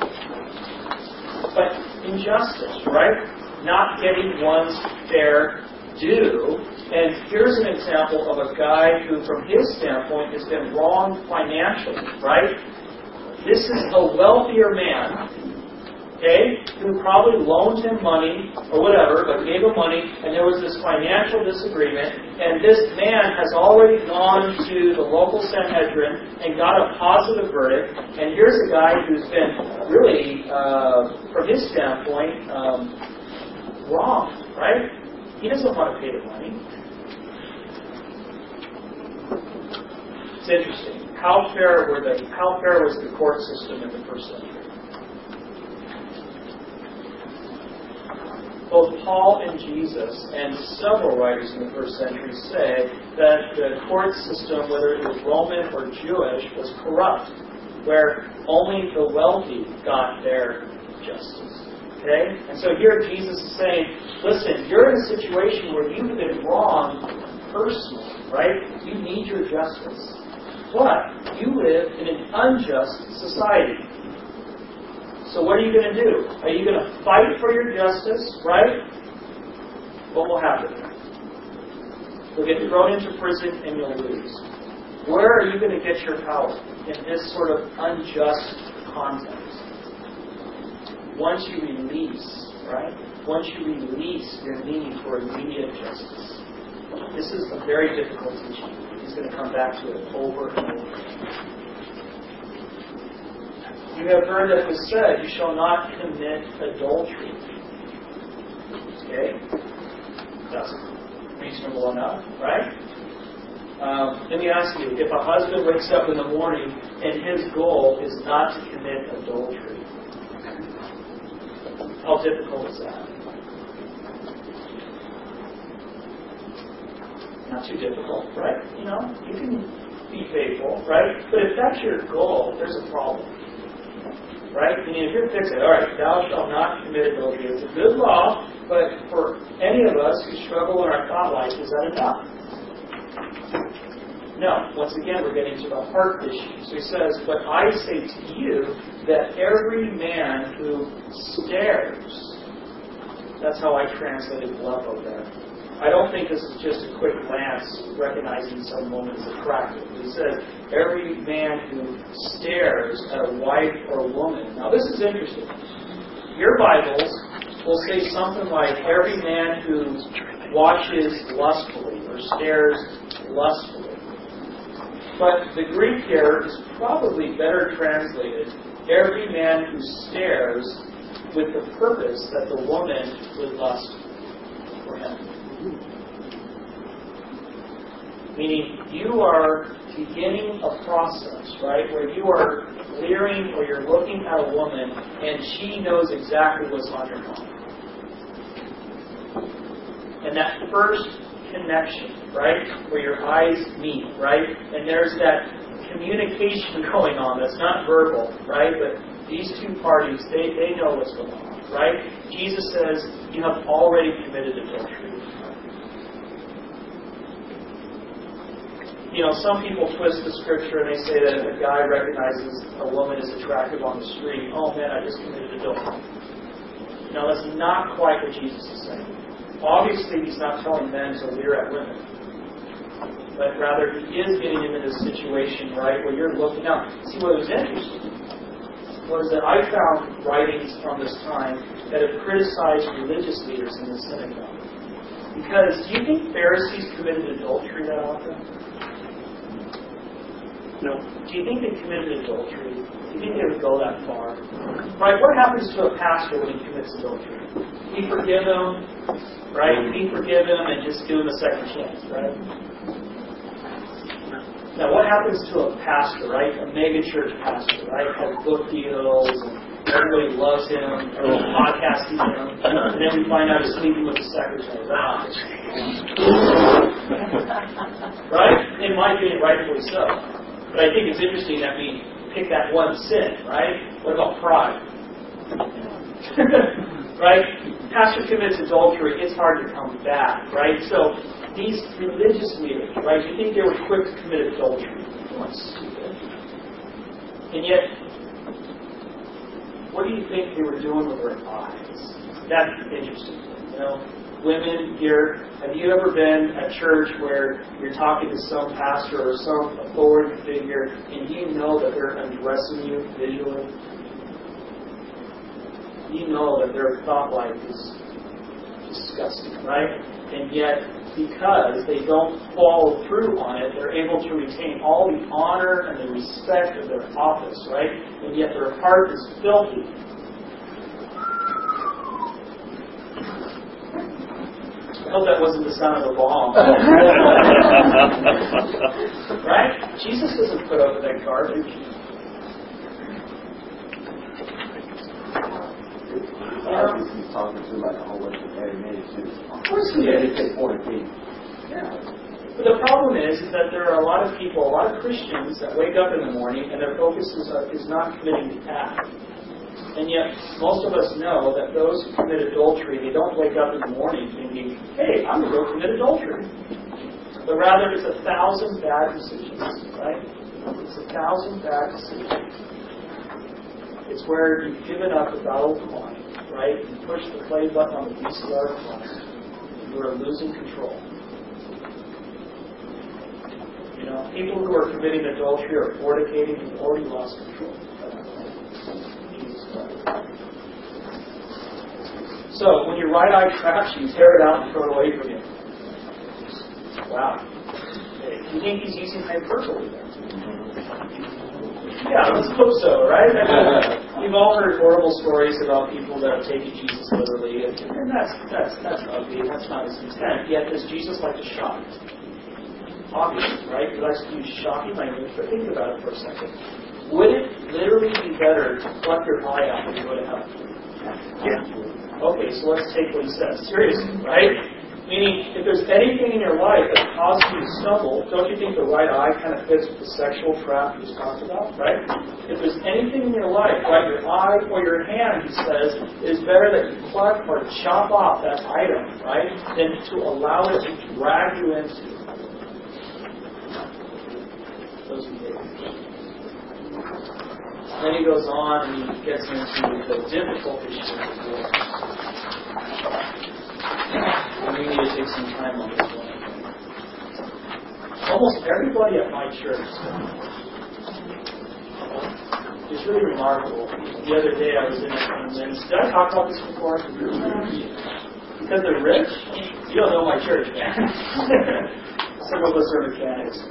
But injustice, right? Not getting one's fair due. And here's an example of a guy who, from his standpoint, has been wronged financially, right? This is a wealthier man, okay, who probably loaned him money or whatever, but gave him money, and there was this financial disagreement, and this man has already gone to the local Sanhedrin and got a positive verdict, and here's a guy who's been really, from his standpoint, wrong, right? He doesn't want to pay the money. interesting. How fair was the court system in the first century? Both Paul and Jesus and several writers in the first century say that the court system, whether it was Roman or Jewish, was corrupt, where only the wealthy got their justice. Okay? And so here Jesus is saying, listen, you're in a situation where you've been wronged personally, right? You need your justice. But you live in an unjust society. So what are you going to do? Are you going to fight for your justice, right? What will happen? You'll get thrown into prison and you'll lose. Where are you going to get your power in this sort of unjust context? Once you release, right? Once you release your need for immediate justice. This is a very difficult teaching. He's going to come back to it over and over again. You have heard that it was said, you shall not commit adultery. Okay? That's reasonable enough, right? Let me ask you, if a husband wakes up in the morning and his goal is not to commit adultery, how difficult is that? Not too difficult, right? You know, you can be faithful, right? But if that's your goal, there's a problem. Right? I mean, if you're fixed, all right, thou shalt not commit adultery. It's a good law, but for any of us who struggle in our thought life, is that enough? No. Once again, we're getting to the heart issue. So he says, but I say to you that every man who stares, that's how I translated blepo there. I don't think this is just a quick glance recognizing some woman as attractive. He says, every man who stares at a wife or a woman. Now this is interesting. Your Bibles will say something like, every man who watches lustfully or stares lustfully. But the Greek here is probably better translated, every man who stares with the purpose that the woman would lust for him. Meaning, you are beginning a process, right, where you are leering or you're looking at a woman and she knows exactly what's on your mind. And that first connection, right, where your eyes meet, right, and there's that communication going on that's not verbal, right, but these two parties, they know what's going on, right? Jesus says, you have already committed adultery. You know, some people twist the scripture and they say that if a guy recognizes a woman as attractive on the street, oh man, I just committed adultery. No, that's not quite what Jesus is saying. Obviously, he's not telling men to leer at women. But rather, he is getting into this situation, right, where you're looking out. See, what was interesting was that I found writings from this time that have criticized religious leaders in the synagogue. Because do you think Pharisees committed adultery that often? No. Do you think they committed adultery? Do you think they would go that far? Right? What happens to a pastor when he commits adultery? We forgive him, right? We forgive him and just give him a second chance, right? Now, what happens to a pastor, right? A mega church pastor, right? Has book deals, and everybody loves him, everyone's podcasting him, and then we find out he's sleeping with the secretary. Right? In my opinion, rightfully so. But I think it's interesting that we pick that one sin, right? What about pride? Right? Pastor commits adultery, it's hard to come back, right? So these religious leaders, right? You think they were quick to commit adultery? They weren't stupid. And yet, what do you think they were doing with their eyes? That's interesting. You know, women here, have you ever been at church where you're talking to some pastor or some authority figure and you know that they're undressing you visually? You know that their thought life is disgusting, right? And yet, because they don't follow through on it, they're able to retain all the honor and the respect of their office, right? And yet their heart is filthy. I hope that wasn't the sound of a bomb. Right? Jesus doesn't put up with that garbage. He's talking to like a whole bunch of married too. Of course he is. Yeah. But the problem is that there are a lot of people, a lot of Christians that wake up in the morning and their focus is not committing the act. And yet, most of us know that those who commit adultery, they don't wake up in the morning thinking, hey, I'm going to go commit adultery. But rather, it's 1,000 bad decisions, right? It's 1,000 bad decisions. It's where you've given up the battle of the mind, right? You push the play button on the VCR plus. You are losing control. You know, people who are committing adultery or fornicating have already lost control. So, when your right eye traps you, tear it out and throw it away from you. Wow. You think he's using hyperbole there? Yeah, let's hope so, right? We've all heard horrible stories about people that have taken Jesus literally, and that's ugly. That's not his intent. Yet, does Jesus like to shock? Obviously, right? He likes to use shocking language, but think about it for a second. Would it literally be better to pluck your eye out when you go to heaven? Yeah. Okay, so let's take what he says seriously, right? Meaning, if there's anything in your life that causes you to stumble, don't you think the right eye kind of fits with the sexual trap he's talked about, right? If there's anything in your life, right, your eye or your hand, he says, it is better that you pluck or chop off that item, right, than to allow it to drag you into those behaviors. Then he goes on and he gets into the difficult issue of divorce. And we need to take some time on this one. Almost everybody at my church, it's really remarkable. The other day I was in a men's. Did I talk about this before? Because they're rich? You don't know my church, man. Some of us are mechanics.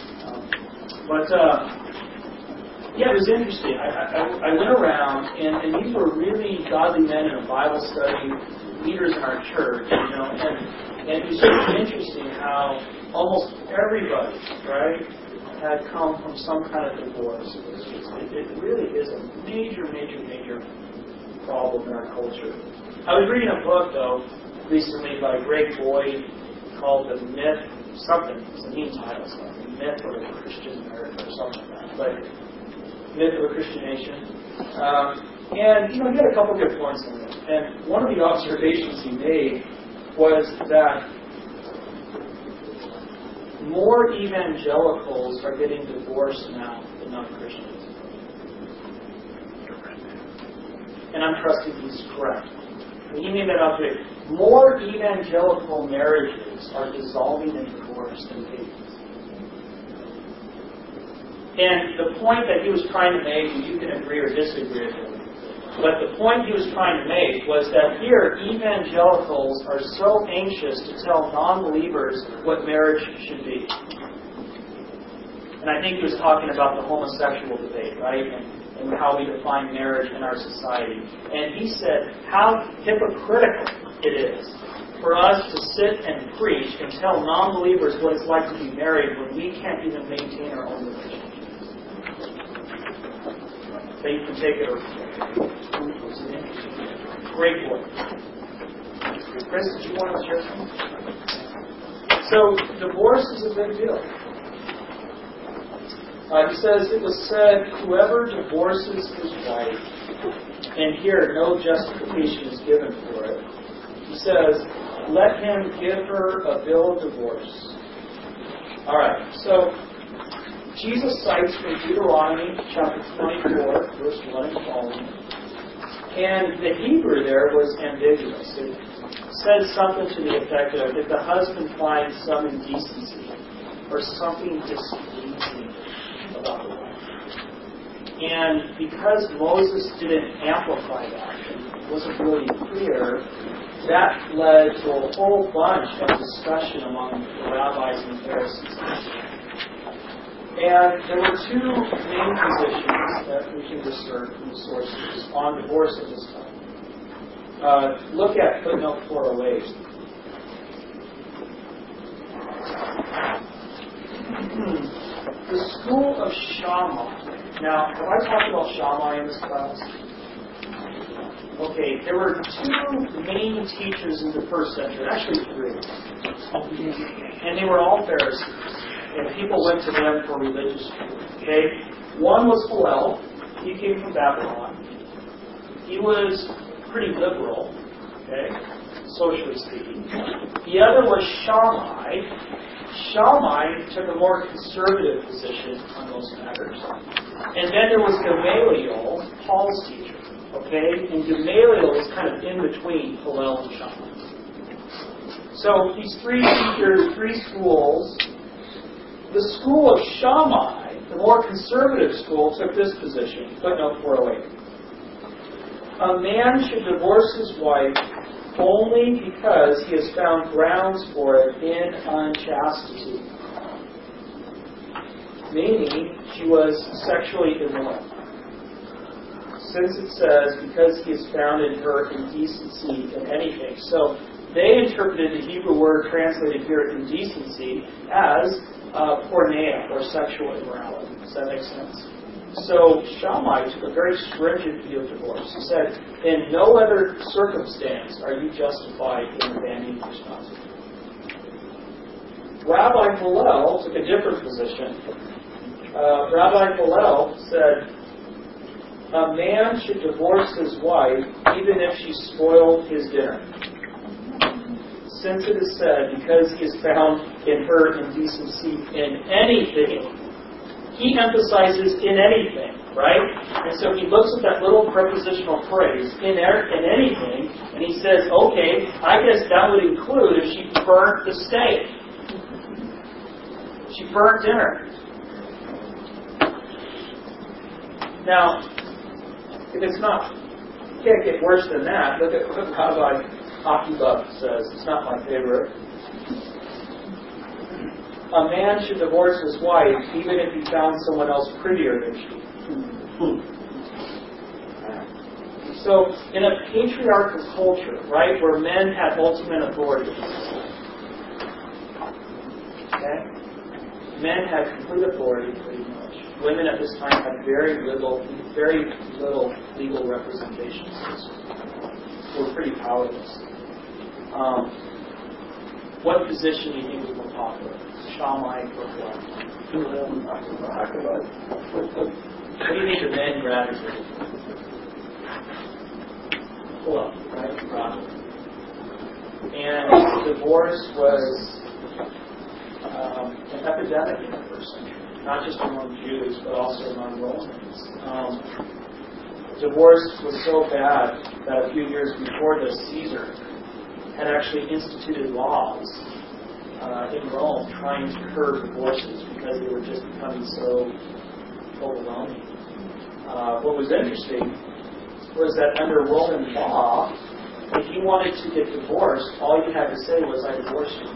Yeah, it was interesting. I went around, and these were really godly men in a Bible study, leaders in our church, you know, and it was just interesting how almost everybody, right, had come from some kind of divorce. It really is a major problem in our culture. I was reading a book, though, recently by Greg Boyd called The Myth, something, it's a neat title, The Myth of a Christian America or something like that. But Myth of a Christian Nation. And, you know, he had a couple good points in it. And one of the observations he made was that more evangelicals are getting divorced now than non-Christians. And I'm trusting he's correct. And he made that observation. More evangelical marriages are dissolving in divorce than pagans. And the point that he was trying to make, and you can agree or disagree with him, but the point he was trying to make was that here evangelicals are so anxious to tell non-believers what marriage should be. And I think he was talking about the homosexual debate, right? And how we define marriage in our society. And he said how hypocritical it is for us to sit and preach and tell non-believers what it's like to be married when we can't even maintain our own relationship. That you can take it or great point. Chris, did you want to share something? So, divorce is a big deal. He says, it was said, whoever divorces his wife, and here no justification is given for it. He says, let him give her a bill of divorce. Alright, so Jesus cites from Deuteronomy chapter 24, verse 1 and following. And the Hebrew there was ambiguous. It says something to the effect of, if the husband finds some indecency or something displeasing about the wife. And because Moses didn't amplify that, it wasn't really clear, that led to a whole bunch of discussion among the rabbis and Pharisees. And there were two main positions that we can discern from the sources on divorce at this time. Look at footnote 408. The school of Shammai. Now, have I talked about Shammai in this class? Okay, there were two main teachers in the first century, actually three. And they were all Pharisees. And people went to them for religious truth. Okay? One was Hillel. He came from Babylon. He was pretty liberal, okay, socially speaking. The other was Shammai. Shammai took a more conservative position on most matters. And then there was Gamaliel, Paul's teacher. Okay? And Gamaliel was kind of in between Hillel and Shammai. So these three teachers, three schools. The school of Shammai, the more conservative school, took this position. Footnote 408. A man should divorce his wife only because he has found grounds for it in unchastity. Meaning, she was sexually immoral. Since it says, because he has found in her indecency in anything. So, they interpreted the Hebrew word translated here, indecency, as porneia, or sexual immorality. Does that make sense? So Shammai took a very stringent view of divorce. He said, in no other circumstance are you justified in abandoning your spouse. Rabbi Hillel took a different position. Rabbi Hillel said, a man should divorce his wife even if she spoiled his dinner. Since it is said, because he has found in her indecency in anything, he emphasizes in anything, right? And so he looks at that little prepositional phrase, in anything, and he says, okay, I guess that would include if she burnt the steak. She burnt dinner. Now, if it's not, it can't get worse than that. Look at what Rabbi Akiba says. It's not my favorite. A man should divorce his wife even if he found someone else prettier than she. So, in a patriarchal culture, right, where men had ultimate authority, okay, men had complete authority pretty much. Women at this time had very little legal representation. Were pretty powerless. What position do you think was more popular? Shammai or what? What do you think the men gravitated? Well, right? And divorce was an epidemic in the first century, not just among Jews, but also among Romans. Divorce was so bad that a few years before this, Caesar had actually instituted laws in Rome trying to curb divorces because they were just becoming so overwhelming. What was interesting was that under Roman law, if you wanted to get divorced, all you had to say was, I divorce you.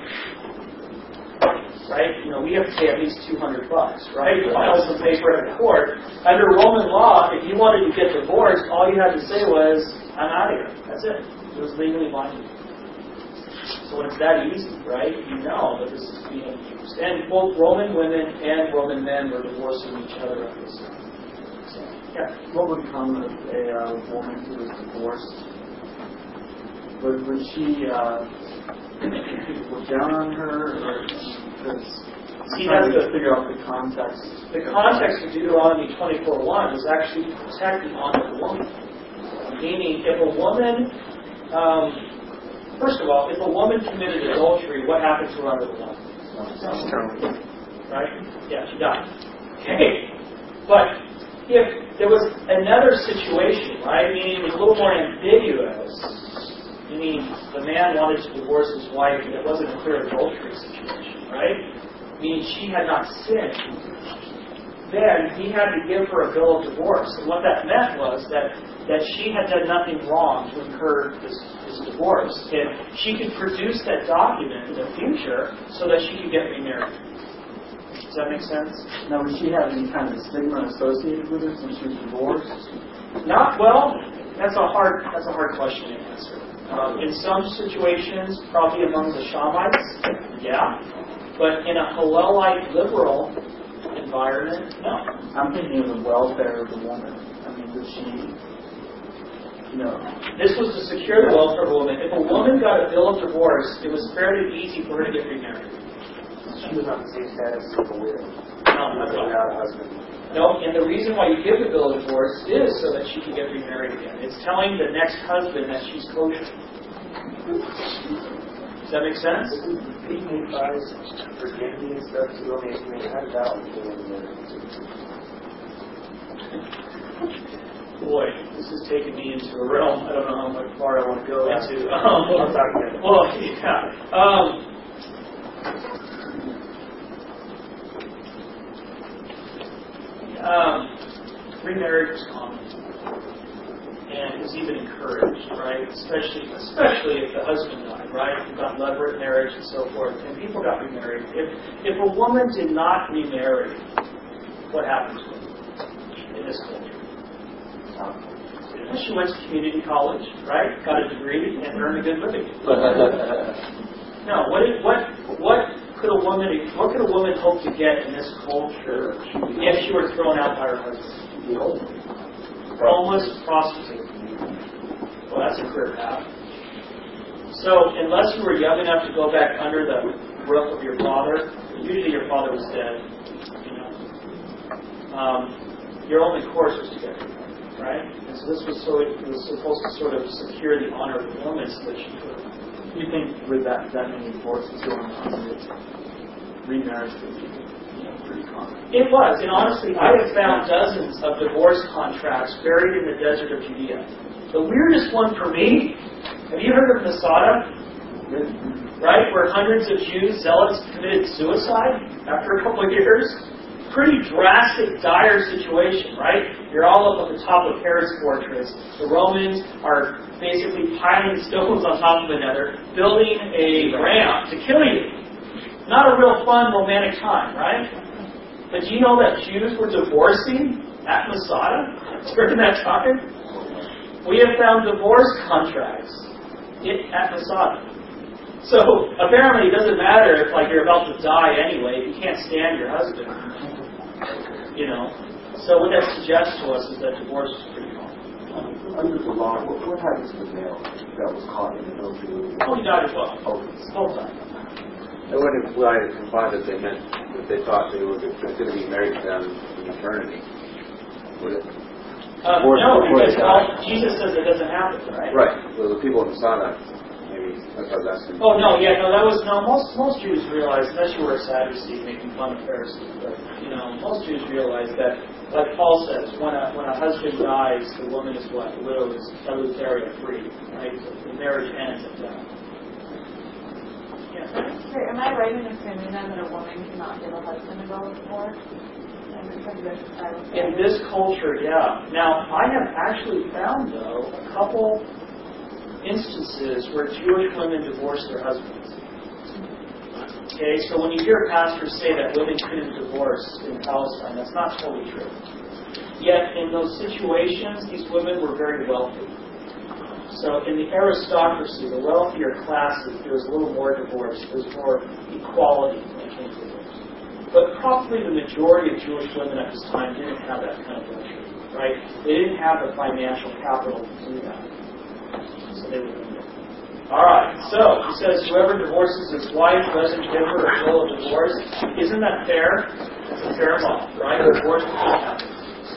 Right? You know, we have to pay at least $200, right? To file some paper at court. Under Roman law, if you wanted to get divorced, all you had to say was, I'm out of here. That's it. It was legally binding. So when it's that easy, right, you know that this is being abused. And both Roman women and Roman men were divorcing each other at this time. So, yeah. What would come of a woman who was divorced? Would she look down on her, or See, that's to figure out the context? The context of Deuteronomy 24:1 was actually to protect the honor of the woman. Meaning, if a woman, first of all, if a woman committed adultery, what happened to her under the law? Right? Yeah, she died. Okay. But if there was another situation, right, meaning it was a little more ambiguous, meaning the man wanted to divorce his wife and it wasn't a clear adultery situation, right? Meaning she had not sinned, then he had to give her a bill of divorce. And what that meant was that she had done nothing wrong to incur this divorce. And she could produce that document in the future so that she could get remarried. Does that make sense? Now, would she have any kind of stigma associated with it since she was divorced? Not well. That's a hard question to answer. In some situations, probably among the Shamites, yeah. But in a Hillelite liberal environment? No. I'm thinking of the welfare of the woman. I mean, does she, This was to secure the welfare of a woman. If a woman got a bill of divorce, it was fairly easy for her to get remarried. She was not the same status as a widow. No, not at all. Without a husband. No, and the reason why you give the bill of divorce is so that she can get remarried again. It's telling the next husband that she's kosher. Does that make sense? People buys virginity and stuff too. I mean, how does that one fit in there? Boy, this is taking me into a realm I don't know how much far I want to go into. I'll talk about it. Well, yeah. Remarriage is common, and is even encouraged, right? Especially if the husband died, right? You've got levirate marriage and so forth, and people got remarried. If a woman did not remarry, what happens to her in this culture? She went to community college, right? Got a degree and earned a good living. No, what could a woman hope to get in this culture if she were thrown out by her husband? Homeless, prostitute. Well, that's a career path. So, unless you were young enough to go back under the roof of your father, usually your father was dead. Your only course was to get remarried, right? And so it was supposed to sort of secure the honor of the woman so that she could. you think with that many divorces going on, remarriage would be pretty common? It was, and honestly, I have found dozens of divorce contracts buried in the desert of Judea. The weirdest one for me, have you heard of Masada? Right? Where hundreds of Jews, zealots, committed suicide after a couple of years? Pretty drastic, dire situation, right? You're all up at the top of Herod's fortress. The Romans are basically piling stones on top of another, building a ramp to kill you. Not a real fun, romantic time, right? But do you know that Jews were divorcing at Masada during that time? We have found divorce contracts at Masada. So apparently it doesn't matter if you're about to die anyway, if you can't stand your husband. So what that suggests to us is that divorce is pretty common. Under the law, what happens to the male that was caught in adultery? Oh, he died as well. Both died. It wouldn't imply that they meant that they thought they were going to be married to them in eternity, would it? No, because Jesus says it doesn't happen, right? Right. Well, the people in Masada, maybe that's what I was asking. Oh, no, most Jews realize, unless you were a Sadducee making fun of Pharisees, but, most Jews realize that, like Paul says, when a husband dies, the woman is what? The widow is eleutheria free, right? The marriage ends at death. Sorry, am I right in assuming then that a woman cannot give a husband a bill of divorce? In this culture, yeah. Now, I have actually found, though, a couple instances where Jewish women divorced their husbands. Okay, so when you hear pastors say that women couldn't divorce in Palestine, that's not totally true. Yet, in those situations, these women were very wealthy. So in the aristocracy, the wealthier classes, there was a little more divorce. There was more equality when it came to divorce. But probably the majority of Jewish women at this time didn't have that kind of luxury, right? They didn't have the financial capital to do that. So they would do it. Alright, so he says, whoever divorces his wife doesn't give her a bill of divorce. Isn't that fair? It's a fair law, right? Divorce can happen.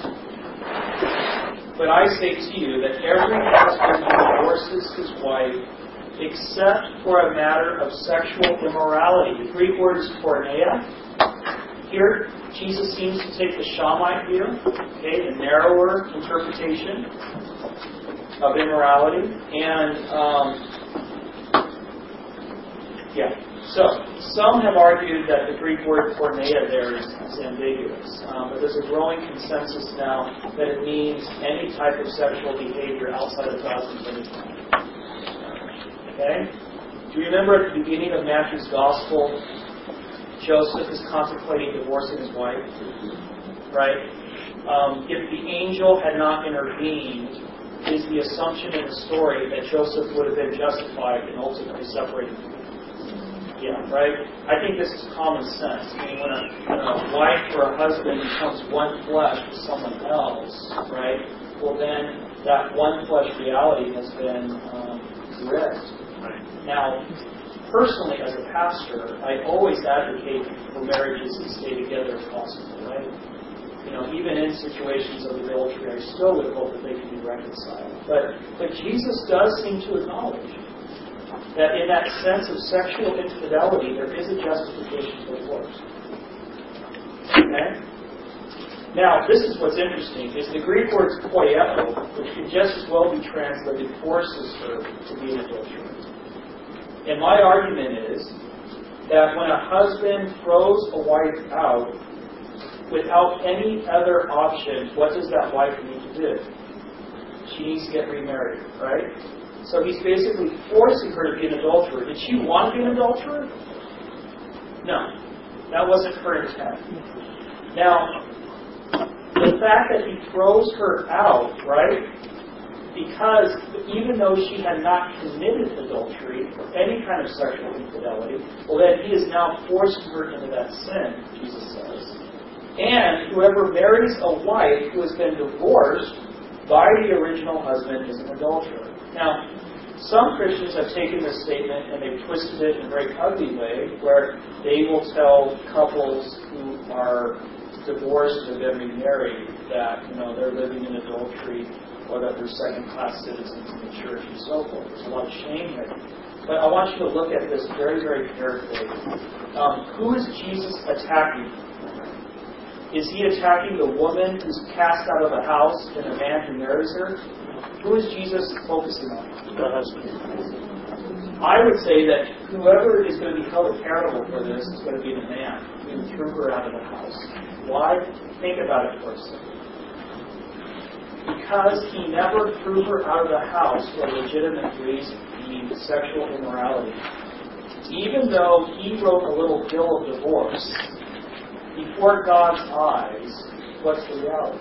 But I say to you that every husband divorces his wife except for a matter of sexual immorality. The Greek word is porneia. Here, Jesus seems to take the Shammite view, the narrower interpretation of immorality. And, so some have argued that the Greek word porneia there is ambiguous. But there's a growing consensus now that it means any type of sexual behavior outside of God's intended plan. Okay? Do you remember at the beginning of Matthew's Gospel, Joseph is contemplating divorcing his wife? Right? If the angel had not intervened, is the assumption in the story that Joseph would have been justified in ultimately separating them. Yeah, right? I think this is common sense. I mean, when a wife or a husband becomes one flesh with someone else, right? Well, then that one flesh reality has been risked. Now, personally, as a pastor, I always advocate for marriages to stay together if possible, right? Even in situations of adultery, I still would hope that they can be reconciled. But Jesus does seem to acknowledge that in that sense of sexual infidelity, there is a justification for divorce. Okay? Now, this is what's interesting, is the Greek word poieo, which can just as well be translated forces her to be an adulterer. And my argument is that when a husband throws a wife out without any other option, what does that wife need to do? She needs to get remarried, right? So he's basically forcing her to be an adulterer. Did she want to be an adulterer? No. That wasn't her intent. Now, the fact that he throws her out, right, because even though she had not committed adultery or any kind of sexual infidelity, well, then he is now forcing her into that sin, Jesus says. And whoever marries a wife who has been divorced by the original husband is an adulterer. Now, some Christians have taken this statement and they've twisted it in a very ugly way, where they will tell couples who are divorced and then remarried that they're living in adultery or that they're second-class citizens in the church and so forth. There's a lot of shame there. But I want you to look at this very, very carefully. Who is Jesus attacking? Is he attacking the woman who's cast out of the house and the man who marries her? Who is Jesus focusing on? The husband. I would say that whoever is going to be held accountable for this is going to be the man who threw her out of the house. Why? Think about it for a second. Because he never threw her out of the house for a legitimate reason, meaning sexual immorality. Even though he wrote a little bill of divorce, before God's eyes, what's the reality?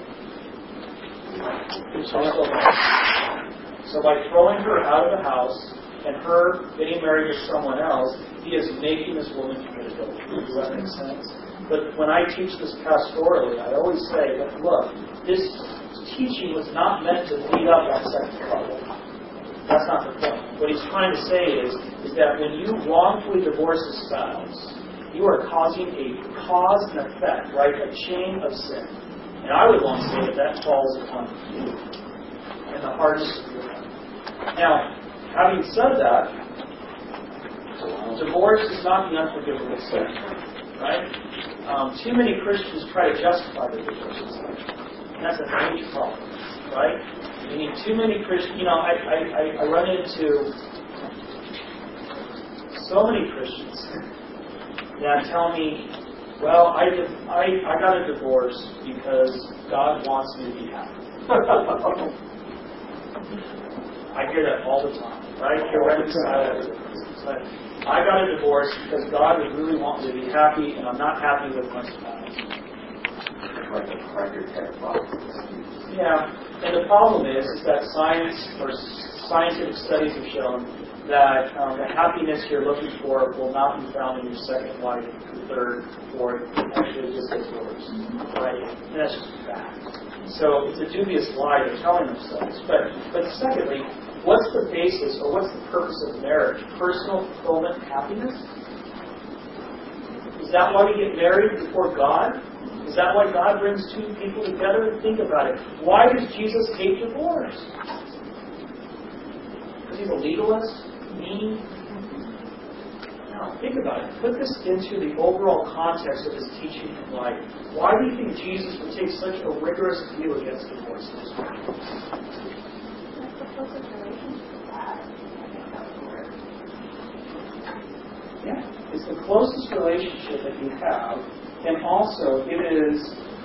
So by throwing her out of the house and her getting married to someone else, he is making this woman commit adultery. Does that make sense? But when I teach this pastorally, I always say that, look, this teaching was not meant to beat up that second couple. That's not the point. What he's trying to say is that when you wrongfully divorce a spouse, you are causing a cause and effect, right? A chain of sin. And I would want to say that falls upon you and the hardness of your heart. Now, having said that, divorce is not the unforgivable sin, right? Too many Christians try to justify the divorce. And that's a major problem, right? Meaning too many Christians, I run into so many Christians that tell me, well, I got a divorce because God wants me to be happy. I hear that all the time, right? I got a divorce because God would really want me to be happy, and I'm not happy with my spouse. Yeah, and the problem is that scientific studies have shown that the happiness you're looking for will not be found in your second wife, third, fourth, actually just gets worse, right? And that's just a fact. So it's a dubious lie they're telling themselves. But secondly, what's the basis or what's the purpose of marriage? Personal fulfillment and happiness? Is that why we get married before God? Is that why God brings two people together? Think about it. Why does Jesus hate divorce? Because he's a legalist? Mean? Now, think about it. Put this into the overall context of his teaching in life. Why do you think Jesus would take such a rigorous view against divorce? Yeah, it's the closest relationship that you have, and also it is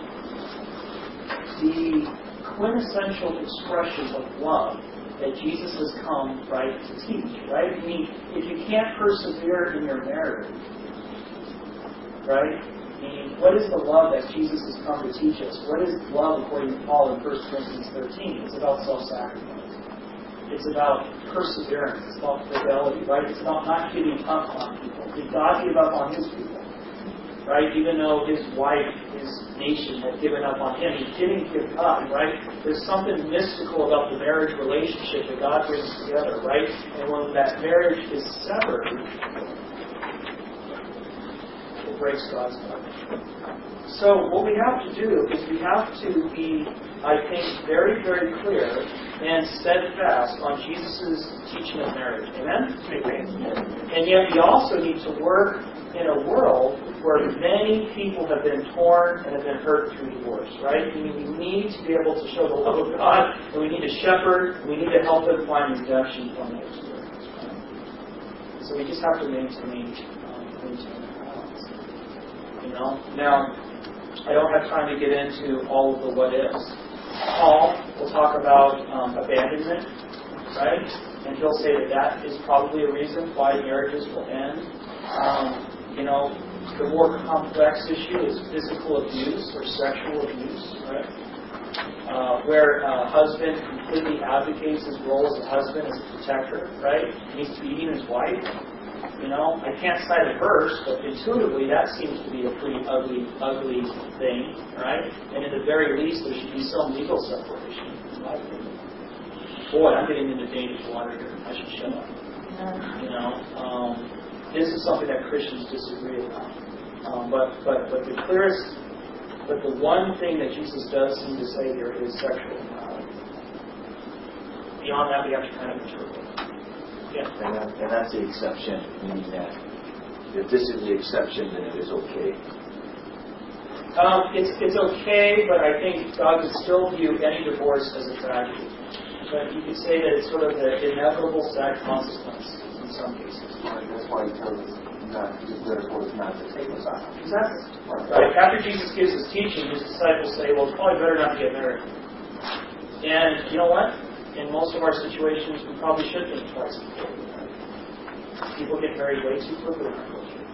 the quintessential expression of love that Jesus has come, right, to teach, right? I mean, if you can't persevere in your marriage, right? I mean, what is the love that Jesus has come to teach us? What is love according to Paul in 1 Corinthians 13? It's about self-sacrifice. It's about perseverance. It's about fidelity, right? It's about not giving up on people. Did God give up on his people? Right? Even though his wife, his nation had given up on him, he didn't give up, right? There's something mystical about the marriage relationship that God brings together, right? And when that marriage is severed, it breaks God's heart. So what we have to do is we have to be, I think, very, very clear and steadfast on Jesus' teaching of marriage. Amen? And yet we also need to work in a world where many people have been torn and have been hurt through divorce, right? We need to be able to show the love of God, and we need to shepherd, and we need to help them find redemption from their experience. Right? So we just have to maintain the balance. You know? Now, I don't have time to get into all of the what-ifs. Paul will talk about abandonment, right? And he'll say that is probably a reason why marriages will end. The more complex issue is physical abuse or sexual abuse, right? Where a husband completely abdicates his role as a husband, as a protector, right? And he's beating his wife. I can't cite a verse, but intuitively that seems to be a pretty ugly thing, right? And at the very least, there should be some legal separation, in my opinion. Boy, I'm getting into dangerous water here. I should shut up. This is something that Christians disagree about. But the one thing that Jesus does seem to say here is sexual immorality. Beyond that, we have to kind of interpret. Yeah. And that's the exception, meaning that if this is the exception, then it is okay. It's okay, but I think God would still view any divorce as a tragedy. But you could say that it's sort of the inevitable sad consequence in some cases. That's why he tells us therefore not to take us out. Exactly. Right. After Jesus gives his teaching, his disciples say, well, it's probably better not to get married. And you know what? In most of our situations, we probably should think twice before we get married. People get married way too quickly in our culture.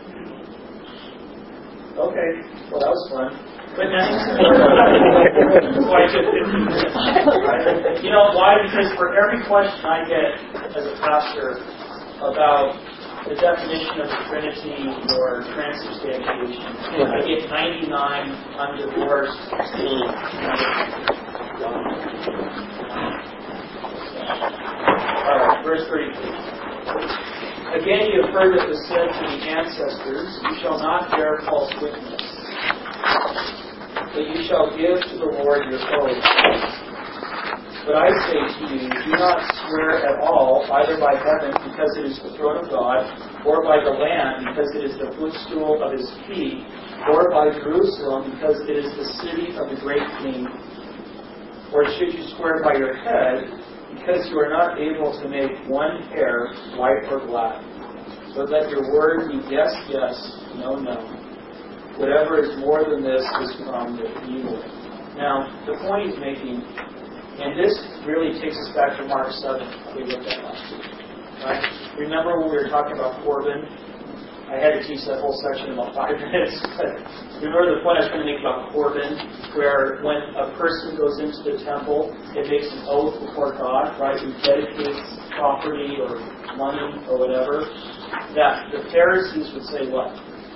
Okay, well that was fun. But next, why I took 15 minutes. Right? You know why? Because for every question I get as a pastor about the definition of the Trinity or transubstantiation, I get 99, I'm divorced. Alright, verse 33. Again you have heard that it was said to the ancestors, you shall not bear false witness, but you shall give to the Lord your oath. But I say to you, do not swear at all, either by heaven, because it is the throne of God, or by the land, because it is the footstool of his feet, or by Jerusalem, because it is the city of the great King. Or should you swear by your head, because you are not able to make one hair white or black? But let your word be yes, yes, no, no. Whatever is more than this is from the evil. Now, the point he's making, and this really takes us back to Mark 7 that we looked at last week. Right? Remember when we were talking about Corban? I had to teach that whole section in about 5 minutes. But remember the point I was going to make about Corban, where when a person goes into the temple, it makes an oath before God, right? Who dedicates property or money or whatever. That the Pharisees would say what?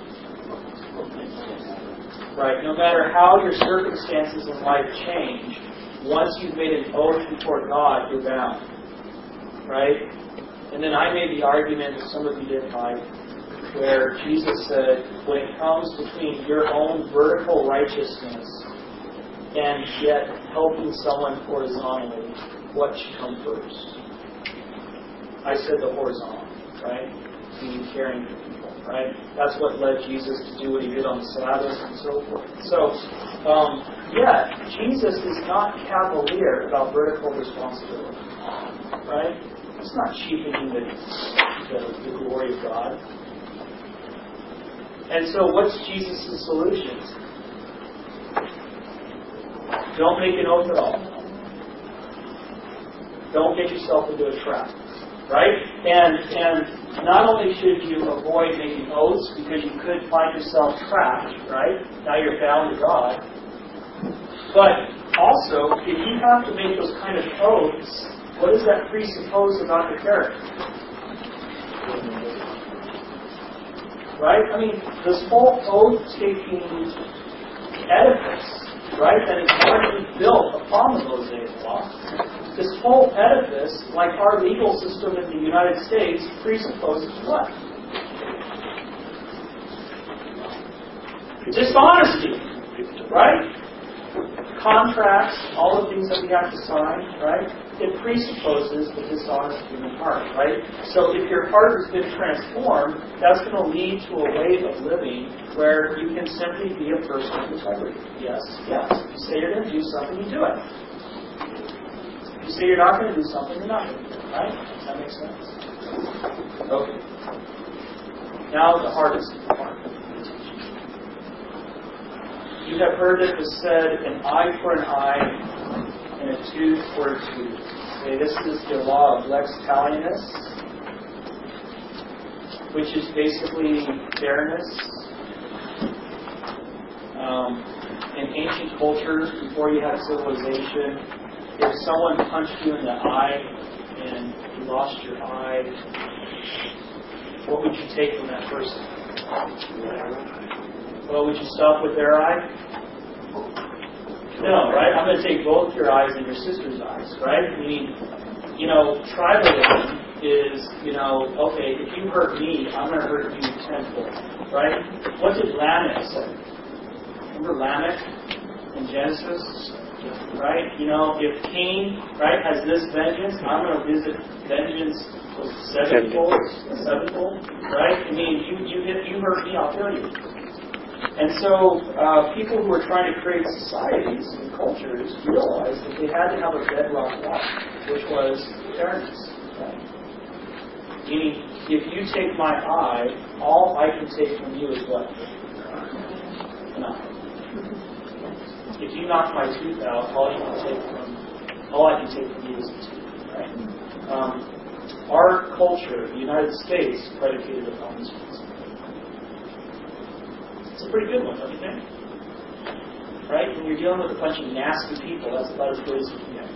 Right? No matter how your circumstances in life change, once you've made an oath before God, you're bound. Right? And then I made the argument that some of you didn't like, where Jesus said, when it comes between your own vertical righteousness and yet helping someone horizontally, what should come first? I said the horizontal, right? Being caring for people, right? That's what led Jesus to do what he did on the Sabbath and so forth. So, Jesus is not cavalier about vertical responsibility, right? It's not cheapening the glory of God. And so what's Jesus' solution? Don't make an oath at all. Don't get yourself into a trap. Right? And not only should you avoid making oaths because you could find yourself trapped, right? Now you're bound to God. But also, if you have to make those kind of oaths, what does that presuppose about your character? right? I mean, this whole oath-taking edifice, right, that is largely built upon the Mosaic Law, this whole edifice, like our legal system in the United States, presupposes what? Dishonesty, right? Contracts, all the things that we have to sign, right? It presupposes the dishonest human heart, right? So if your heart has been transformed, that's going to lead to a way of living where you can simply be a person of integrity. Yes, yes. You say you're going to do something, you do it. You say you're not going to do something, you're not going to do it, right? Does that make sense? Okay. Now the hardest part. You have heard it was said, an eye for an eye and a tooth for a tooth. Okay, this is the law of lex talionis, which is basically fairness. In ancient cultures, before you had civilization, if someone punched you in the eye and you lost your eye, what would you take from that person? Well, would you stop with their eye? No, right? I'm going to take both your eyes and your sister's eyes, right? Meaning, tribalism is, okay, if you hurt me, I'm going to hurt you tenfold, right? What did Lamech say? Remember Lamech in Genesis? Right? If Cain, right, has this vengeance, I'm going to visit vengeance sevenfold, right? I mean, you hurt me, I'll kill you. And so people who were trying to create societies and cultures realized that they had to have a bedrock law, which was fairness. Right? Meaning, if you take my eye, all I can take from you is what? An eye. If you knock my tooth out, all I can take from you is a tooth. Right? Our culture, the United States, predicated upon this principle. It's a pretty good one, don't you think? Right? When you're dealing with a bunch of nasty people, that's about as good as you can get.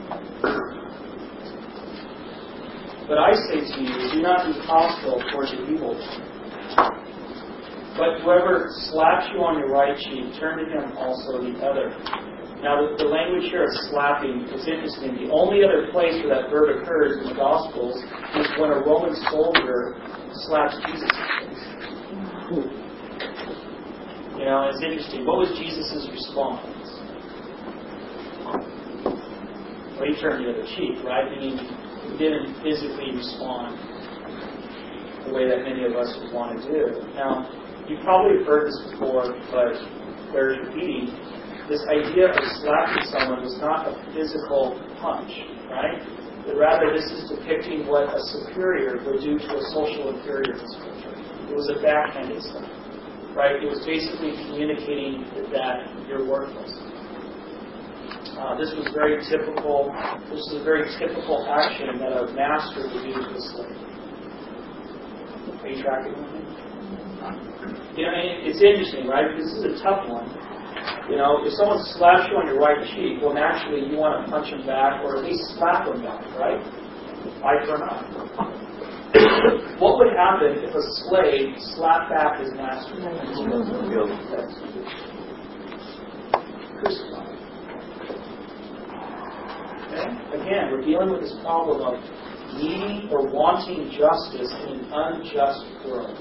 But I say to you, do not be hostile towards the evil one. But whoever slaps you on your right cheek, turn to him also the other. Now, the language here of slapping is interesting. The only other place where that verb occurs in the Gospels is when a Roman soldier slaps Jesus' face. It's interesting. What was Jesus' response? Well, he turned the other cheek, right? I mean, he didn't physically respond the way that many of us would want to do. Now, you probably have heard this before, but bears repeating. This idea of slapping someone was not a physical punch, right? But rather, this is depicting what a superior would do to a social inferior in this culture. It was a backhanded slap. Right? It was basically communicating that you're worthless. This was very typical. This is a very typical action that a master would do to a slave. Are you tracking with me? It's interesting, right? This is a tough one. If someone slaps you on your right cheek, well, naturally you want to punch them back, or at least slap them back, right? Eye for an eye. What would happen if a slave slapped back his master? Crucified. Okay? Again, we're dealing with this problem of needing or wanting justice in an unjust world.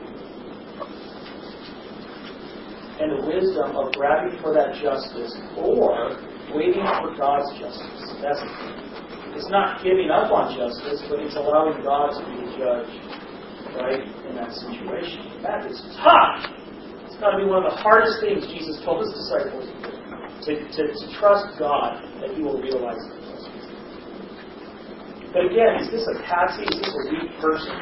And the wisdom of grabbing for that justice or waiting for God's justice. That's the thing. It's not giving up on justice, but it's allowing God to be the judge, right, in that situation. That is tough. It's got to be one of the hardest things Jesus told his disciples to trust God that he will realize that justice. But again, is this a patsy? Is this a weak person?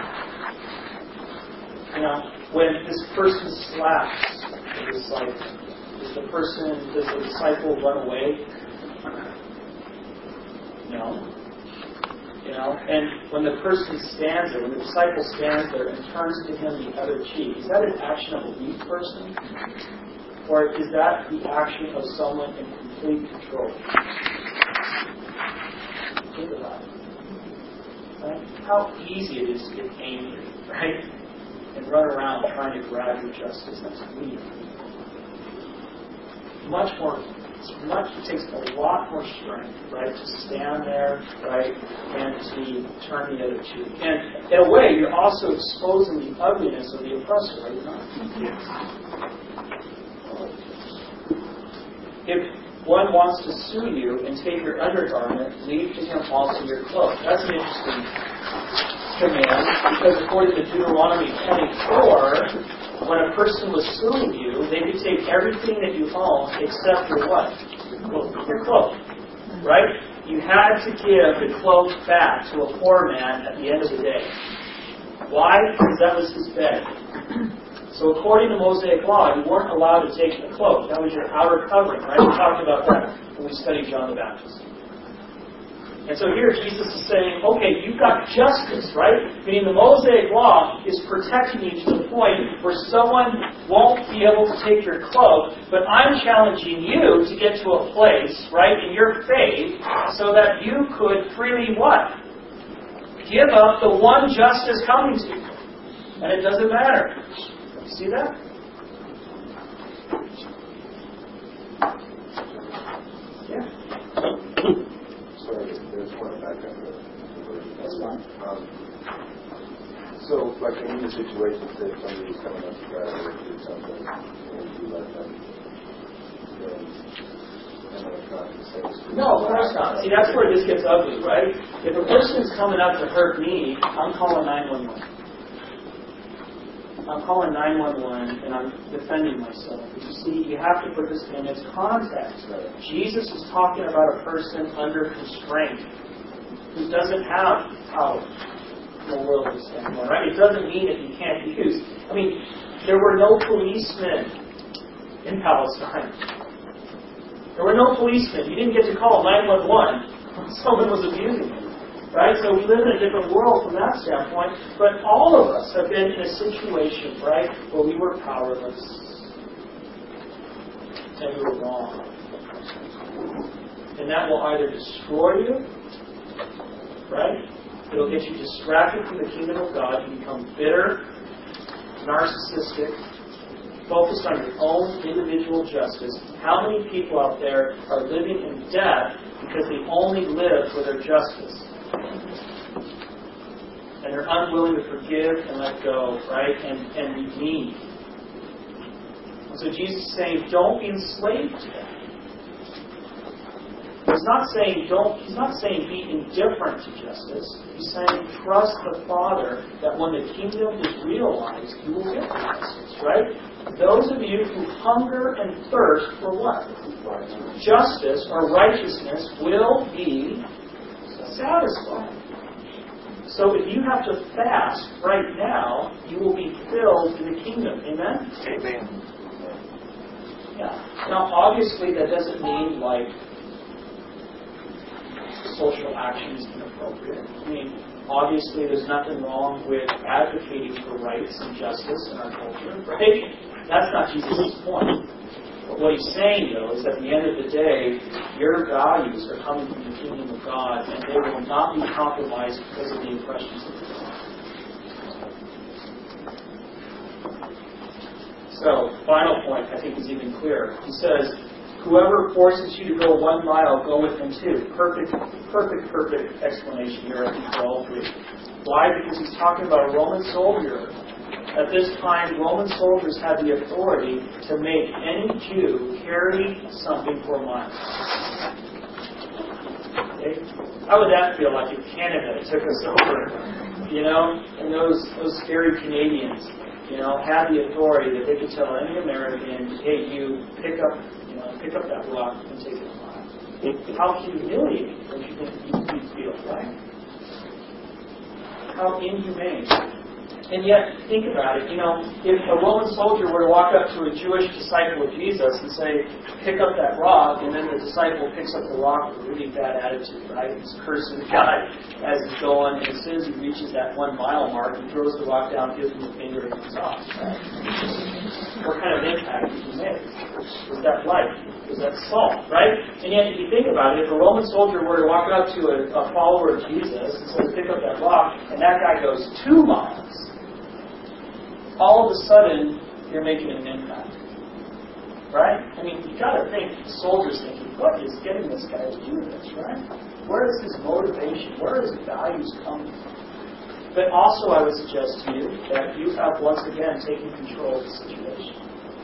When this person slaps the disciple, does the disciple run away? No. And when the person stands there, when the disciple stands there and turns to him the other cheek, is that an action of a weak person? Or is that the action of someone in complete control? Think about it. Right? How easy it is to get angry, right? and run around trying to grab your justice. That's weak. It takes a lot more strength, right, to stand there, right, and to turn the other cheek. And in a way, you're also exposing the ugliness of the oppressor, are you not? Yes. If one wants to sue you and take your undergarment, leave to him also your cloak. That's an interesting command, because according to Deuteronomy 24, when a person was suing you, they could take everything that you own except your what? Your cloak. Right? You had to give the cloak back to a poor man at the end of the day. Why? Because that was his bed. So according to Mosaic law, you weren't allowed to take the cloak. That was your outer covering, right? We talked about that when we studied John the Baptist. And so here Jesus is saying, okay, you've got justice, right? Meaning the Mosaic law is protecting you to the point where someone won't be able to take your cloak, but I'm challenging you to get to a place, right, in your faith so that you could freely what? Give up the one justice coming to you. And it doesn't matter. You see that? Yeah. Sorry, there's one back up there. That's fine. So, like in these situations, say somebody's coming up to try to do something, and you let them, then it's not the same. No, of course not. See, that's where this gets ugly, right? If a person's coming up to hurt me, I'm calling 911. I'm calling 911 and I'm defending myself. But you see, you have to put this in its context. Jesus is talking about a person under constraint who doesn't have power in the world of this anymore, right? It doesn't mean that you can't use. I mean, there were no policemen in Palestine. There were no policemen. You didn't get to call 911 when someone was abusing you. Right? So we live in a different world from that standpoint, but all of us have been in a situation, right, where we were powerless and we were wrong. And that will either destroy you, right? It'll get you distracted from the kingdom of God. You become bitter, narcissistic, focused on your own individual justice. How many people out there are living in debt because they only live for their justice? And they're unwilling to forgive and let go, right? And be mean. And so Jesus is saying, don't be enslaved to that. He's not saying be indifferent to justice. He's saying trust the Father that when the kingdom is realized, you will get justice, right? Those of you who hunger and thirst for what? Justice or righteousness will be satisfied. So if you have to fast right now, you will be filled in the kingdom. Amen? Amen. Yeah. Now, obviously, that doesn't mean like social action is inappropriate. I mean, obviously, there's nothing wrong with advocating for rights and justice in our culture, right? That's not Jesus' point. But what he's saying, though, is that at the end of the day, your values are coming from the kingdom of God, and they will not be compromised because of the oppressions of the law. So, final point, I think, is even clearer. He says, whoever forces you to go 1 mile, go with him 2. Perfect explanation here, I think, for all three. Why? Because he's talking about a Roman soldier. At this time, Roman soldiers had the authority to make any Jew carry something for a mile. Okay? How would that feel like if Canada took us over, and those scary Canadians, had the authority that they could tell any American, hey, you pick up that rock and take it a mile. How humiliating don't you think you'd feel, right? How inhumane. And yet, think about it, if a Roman soldier were to walk up to a Jewish disciple of Jesus and say, pick up that rock, and then the disciple picks up the rock with a really bad attitude, right? He's cursing God as he's going, and as soon as he reaches that 1 mile mark, he throws the rock down, gives him the finger, and comes off. Right? What kind of impact did he make? Was that light? Was that salt? Right? And yet, if you think about it, if a Roman soldier were to walk up to a follower of Jesus and say, pick up that rock, and that guy goes 2 miles, all of a sudden you're making an impact. Right? I mean, you got to think, the soldier's thinking, what is getting this guy to do this, right? Where is his motivation? Where is his values coming from? But also, I would suggest to you that you have once again taken control of the situation.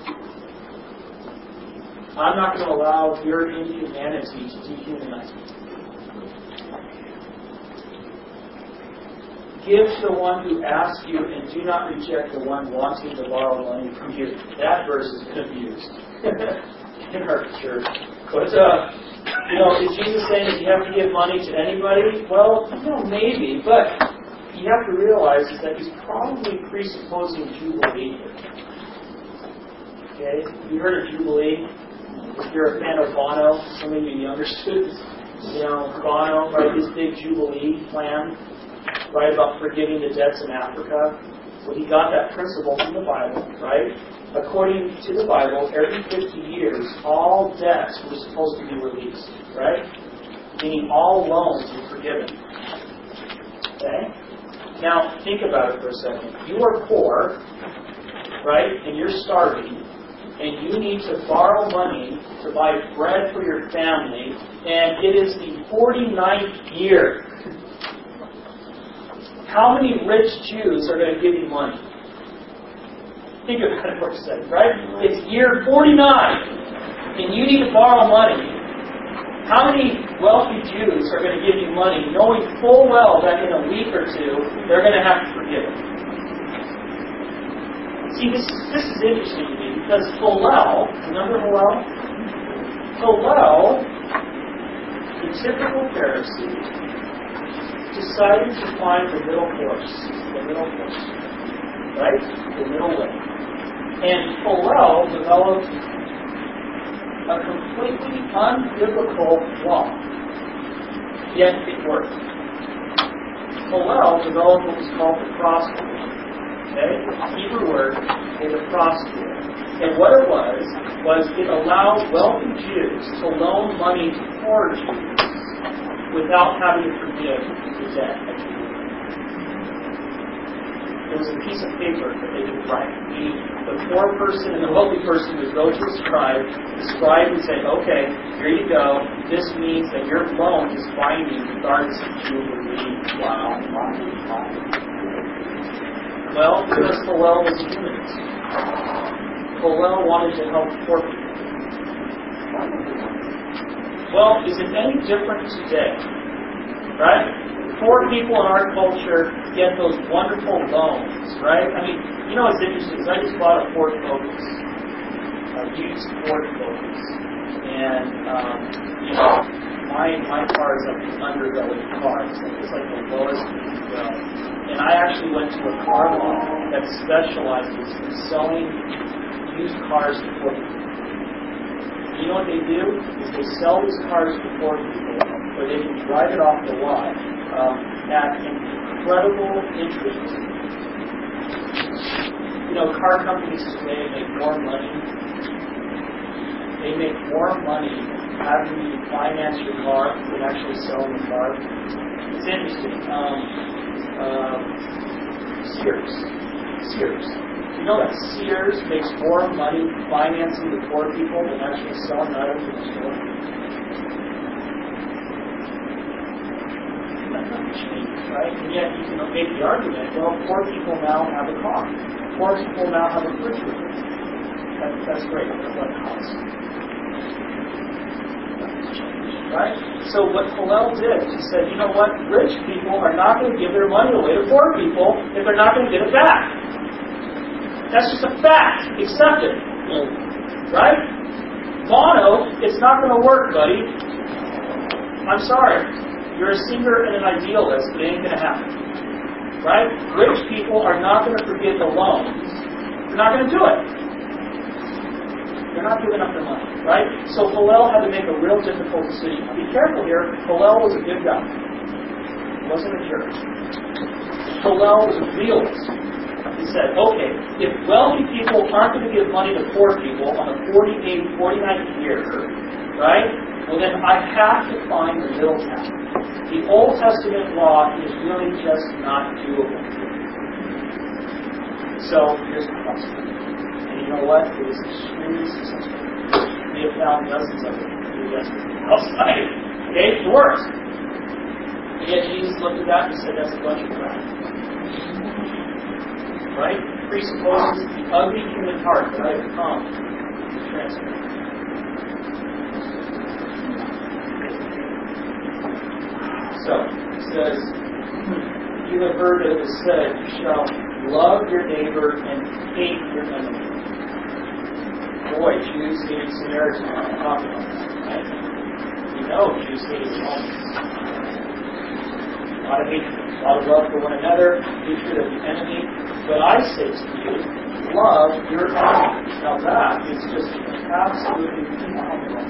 I'm not going to allow your inhumanity to dehumanize me. Give to the one who asks you, and do not reject the one wanting to borrow money from you. That verse has been abused in our church. But, is Jesus saying that you have to give money to anybody? Well, maybe, but you have to realize is that he's probably presupposing Jubilee here. Okay? You heard of Jubilee? If you're a fan of Bono, some of you younger students, Bono, right, his big Jubilee plan, right, about forgiving the debts in Africa. Well, he got that principle from the Bible, right? According to the Bible, every 50 years, all debts were supposed to be released, right? Meaning all loans were forgiven. Okay? Now, think about it for a second. You are poor, right, and you're starving, and you need to borrow money to buy bread for your family, and it is the 49th year. How many rich Jews are going to give you money? Think about it for a second, right? It's year 49, and you need to borrow money. How many wealthy Jews are going to give you money, knowing full well that in a week or two, they're going to have to forgive it? See, this is interesting to me, because Hillel, remember Hillel? Hillel, the typical Pharisee, decided to find the middle course, right? The middle way. And Hillel developed a completely unbiblical law, yet it worked. Hillel developed what was called the proselyte. Okay? Hebrew word is a proselyte. And what it was it allowed wealthy Jews to loan money to poor Jews without having to forgive the debt. It was a piece of paper that they didn't write. The poor person and the wealthy person would go to the scribe would say, okay, here you go. This means that your loan is binding regardless of Jubilee. Wow. Well, because Hillel was a humanist. Hillel wanted to help poor people. Well, is it any different today? Right? Poor people in our culture get those wonderful loans, right? I mean, what's interesting is I just bought a Ford Focus, a used Ford Focus, and my car is like an underbelly car. It's like the lowest you can go. And I actually went to a car lot that specializes in selling used cars to poor people. You know what they do? Is they sell these cars to poor people where they can drive it off the lot at incredible interest. Car companies today make more money. They make more money having you finance your car than actually selling the car. It's interesting. Sears. You know that Sears makes more money financing the poor people than actually selling items in the store? That's not changed, right? And yet you can make the argument, well, poor people now have a car. Poor people now have a refrigerator. That's great. But what costs? Nothing's changed, right? So what Hillel did, he said, you know what? Rich people are not going to give their money away to poor people if they're not going to get it back. That's just a fact. Accept it. Right? Bono, it's not going to work, buddy. I'm sorry. You're a singer and an idealist, but it ain't going to happen. Right? Rich people are not going to forgive the loans. They're not going to do it. They're not giving up their money. Right? So Hillel had to make a real difficult decision. Now be careful here. Hillel was a good guy. He wasn't a jerk. Hillel was a realist. He said, okay, if wealthy people aren't going to give money to poor people on the 49th year, right, well then I have to find the middle path. The Old Testament law is really just not doable. So here's the question. And you know what? It was extremely successful. We have found dozens of it. Outside. Okay? It works. And yet Jesus looked at that and said, that's a bunch of crap. Right? Presupposes the ugly human heart that I have come to transform. So, it says, you have heard that it was said, you shall love your neighbor and hate your enemy. Boy, Jews hated Samaritans. I'm talking about that, right? You know Jews hated Romans. A lot of hatred, a lot of love for one another, hatred of the enemy. But I say to you, love your enemy. Now that is just absolutely phenomenal.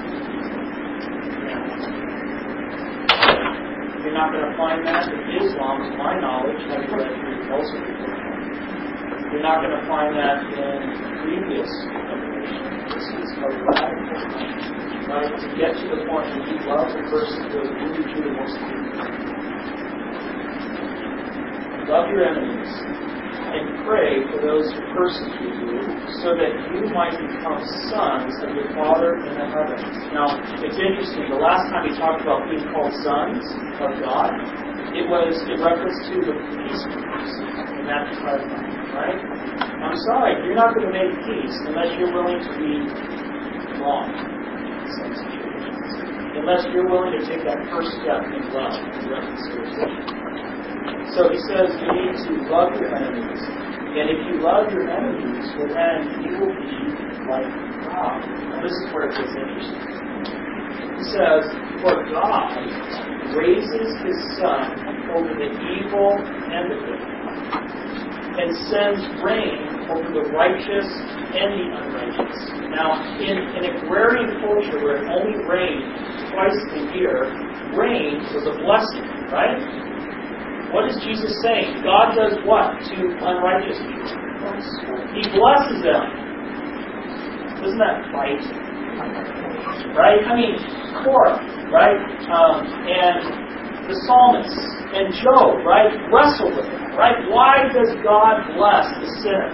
You're not going to find that in Islam, to my knowledge, having read through most of the book. You're not going to find that in previous revelations. This is a radical thing, right? To get to the point where you love the person who has really truly wants to do. Love your enemies and pray for those who persecute you, so that you might become sons of your Father in the heavens. Now, it's interesting. The last time we talked about being called sons of God, it was in reference to the peacemakers in Matthew 5:9, right? I'm sorry, you're not going to make peace unless you're willing to be wrong. Unless you're willing to take that first step in love and reconciliation. So he says you need to love your enemies. And if you love your enemies, well then you will be like God. Now this is where it gets interesting. He says, for God raises His Son over the evil and the good, and sends rain over the righteous and the unrighteous. Now, in an agrarian culture where it only rained twice a year, rain was a blessing, right? What is Jesus saying? God does what to unrighteous people? He blesses them. Isn't that right? Right? I mean, Korah, right? And the psalmists and Job, right? Wrestle with it, right? Why does God bless the sinner?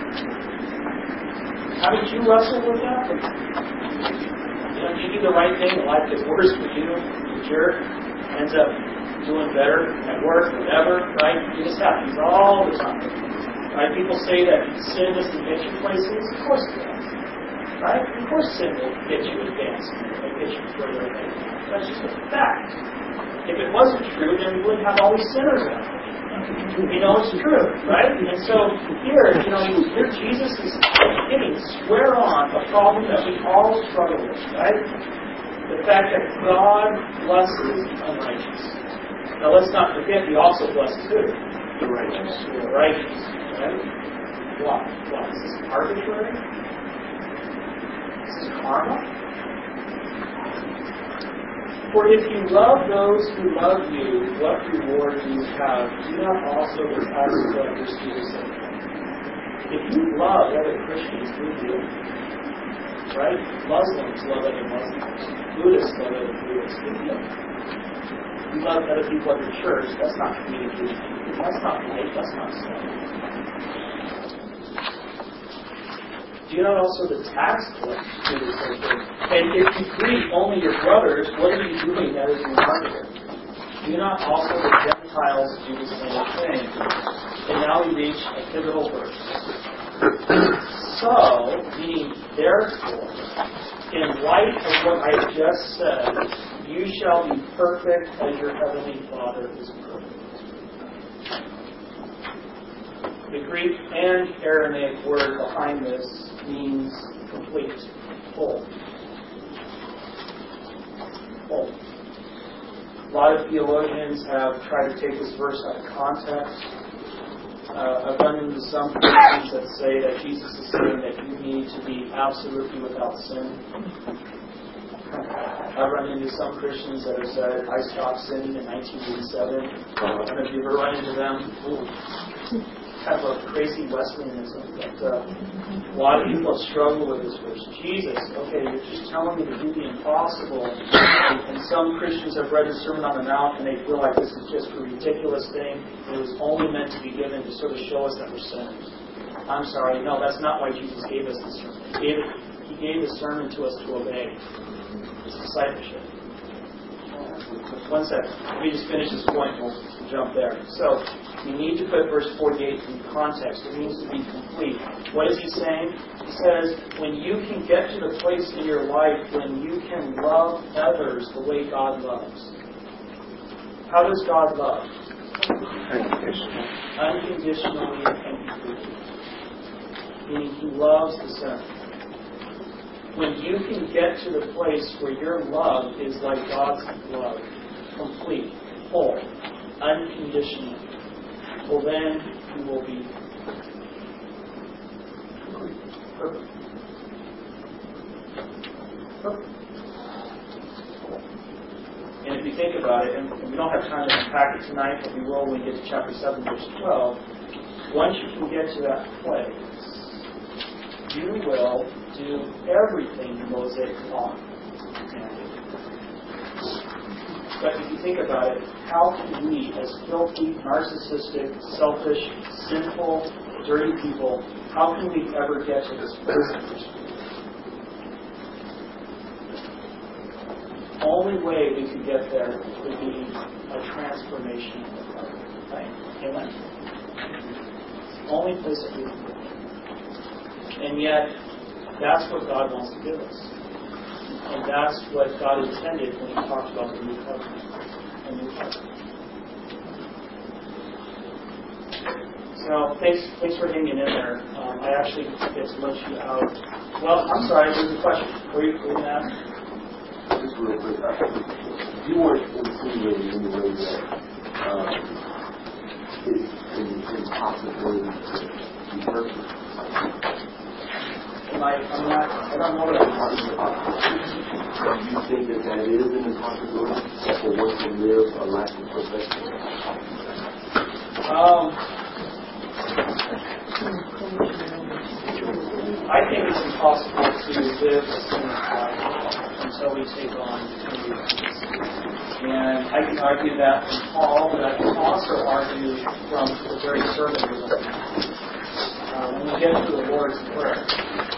Haven't you wrestled with that? You know, you do the right thing, and life gets worse for you. The jerk ends up doing better at work, whatever, right? This happens all the time. Right? People say that sin doesn't get you places. Of course it does. Right? Of course sin will get you advancement. It will get you further ahead. That's just a fact. If it wasn't true, then we wouldn't have all these sinners out there. You know it's true, right? And so here, here Jesus is hitting square on a problem that we all struggle with, right? The fact that God blesses the unrighteous. Now let's not forget, He also blesses who? The righteous. The righteous, right? Why? Why? Is this arbitrary? Is this karma? For if you love those who love you, what reward do you have? Do not also the tax collectors do the same? If you love other Christians, we do. Right? Muslims love other Muslims. Buddhists love other Buddhists. We do. You love other people at the church. That's not communication. That's not life. That's not stuff. Do you know also the tax collectors do the same thing? And if you greet only your brothers, what are you doing that is remarkable? Do you not also the Gentiles do the same thing? And now we reach a pivotal verse. So, meaning therefore, in light of what I just said, you shall be perfect as your heavenly Father is perfect. The Greek and Aramaic word behind this means complete, full. Full. A lot of theologians have tried to take this verse out of context. I've run into some Christians that say that Jesus is saying that you need to be absolutely without sin. I've run into some Christians that have said, I stopped sinning in 1987. I don't know if you ever run into them. Kind of a crazy Wesleyanism. But a lot of people have struggled with this verse. Jesus, okay, you're just telling me to do the impossible. And some Christians have read the Sermon on the Mount and they feel like this is just a ridiculous thing. It was only meant to be given to sort of show us that we're sinners. I'm sorry, no, that's not why Jesus gave us the sermon. He gave the sermon to us to obey. It's discipleship. One second. Let me just finish this point. We'll jump there. So, you need to put verse 48 in context. It means to be complete. What is he saying? He says, when you can get to the place in your life when you can love others the way God loves. How does God love? Unconditionally and completely. Meaning He loves the sinner. When you can get to the place where your love is like God's love, complete, full, unconditional, well then you will be perfect. Perfect. And if you think about it, and we don't have time to unpack it tonight, but we will when we get to chapter 7, verse 12, once you can get to that place, you will do everything the Mosaic law commanded. But if you think about it, how can we, as filthy, narcissistic, selfish, sinful, dirty people, how can we ever get to this place? The only way we could get there would be a transformation of the heart. Right? Amen? It's the only place that we can get. And yet, that's what God wants to give us. And that's what God intended when He talked about the new covenant. A new covenant. So, thanks for hanging in there. I actually get to let you out. Well, I'm sorry, there's a question. Were you going to ask? Just real quick. You weren't insinuating in the way that it's impossible to be perfect. I don't know what I'm talking about. Do you think that is an impossibility for one to live a life of perfection? I think it's impossible to live a sinless life until we take on obedience. And I can argue that from Paul, but I can also argue from the very sermon we're looking at. When we get to the Lord's Prayer,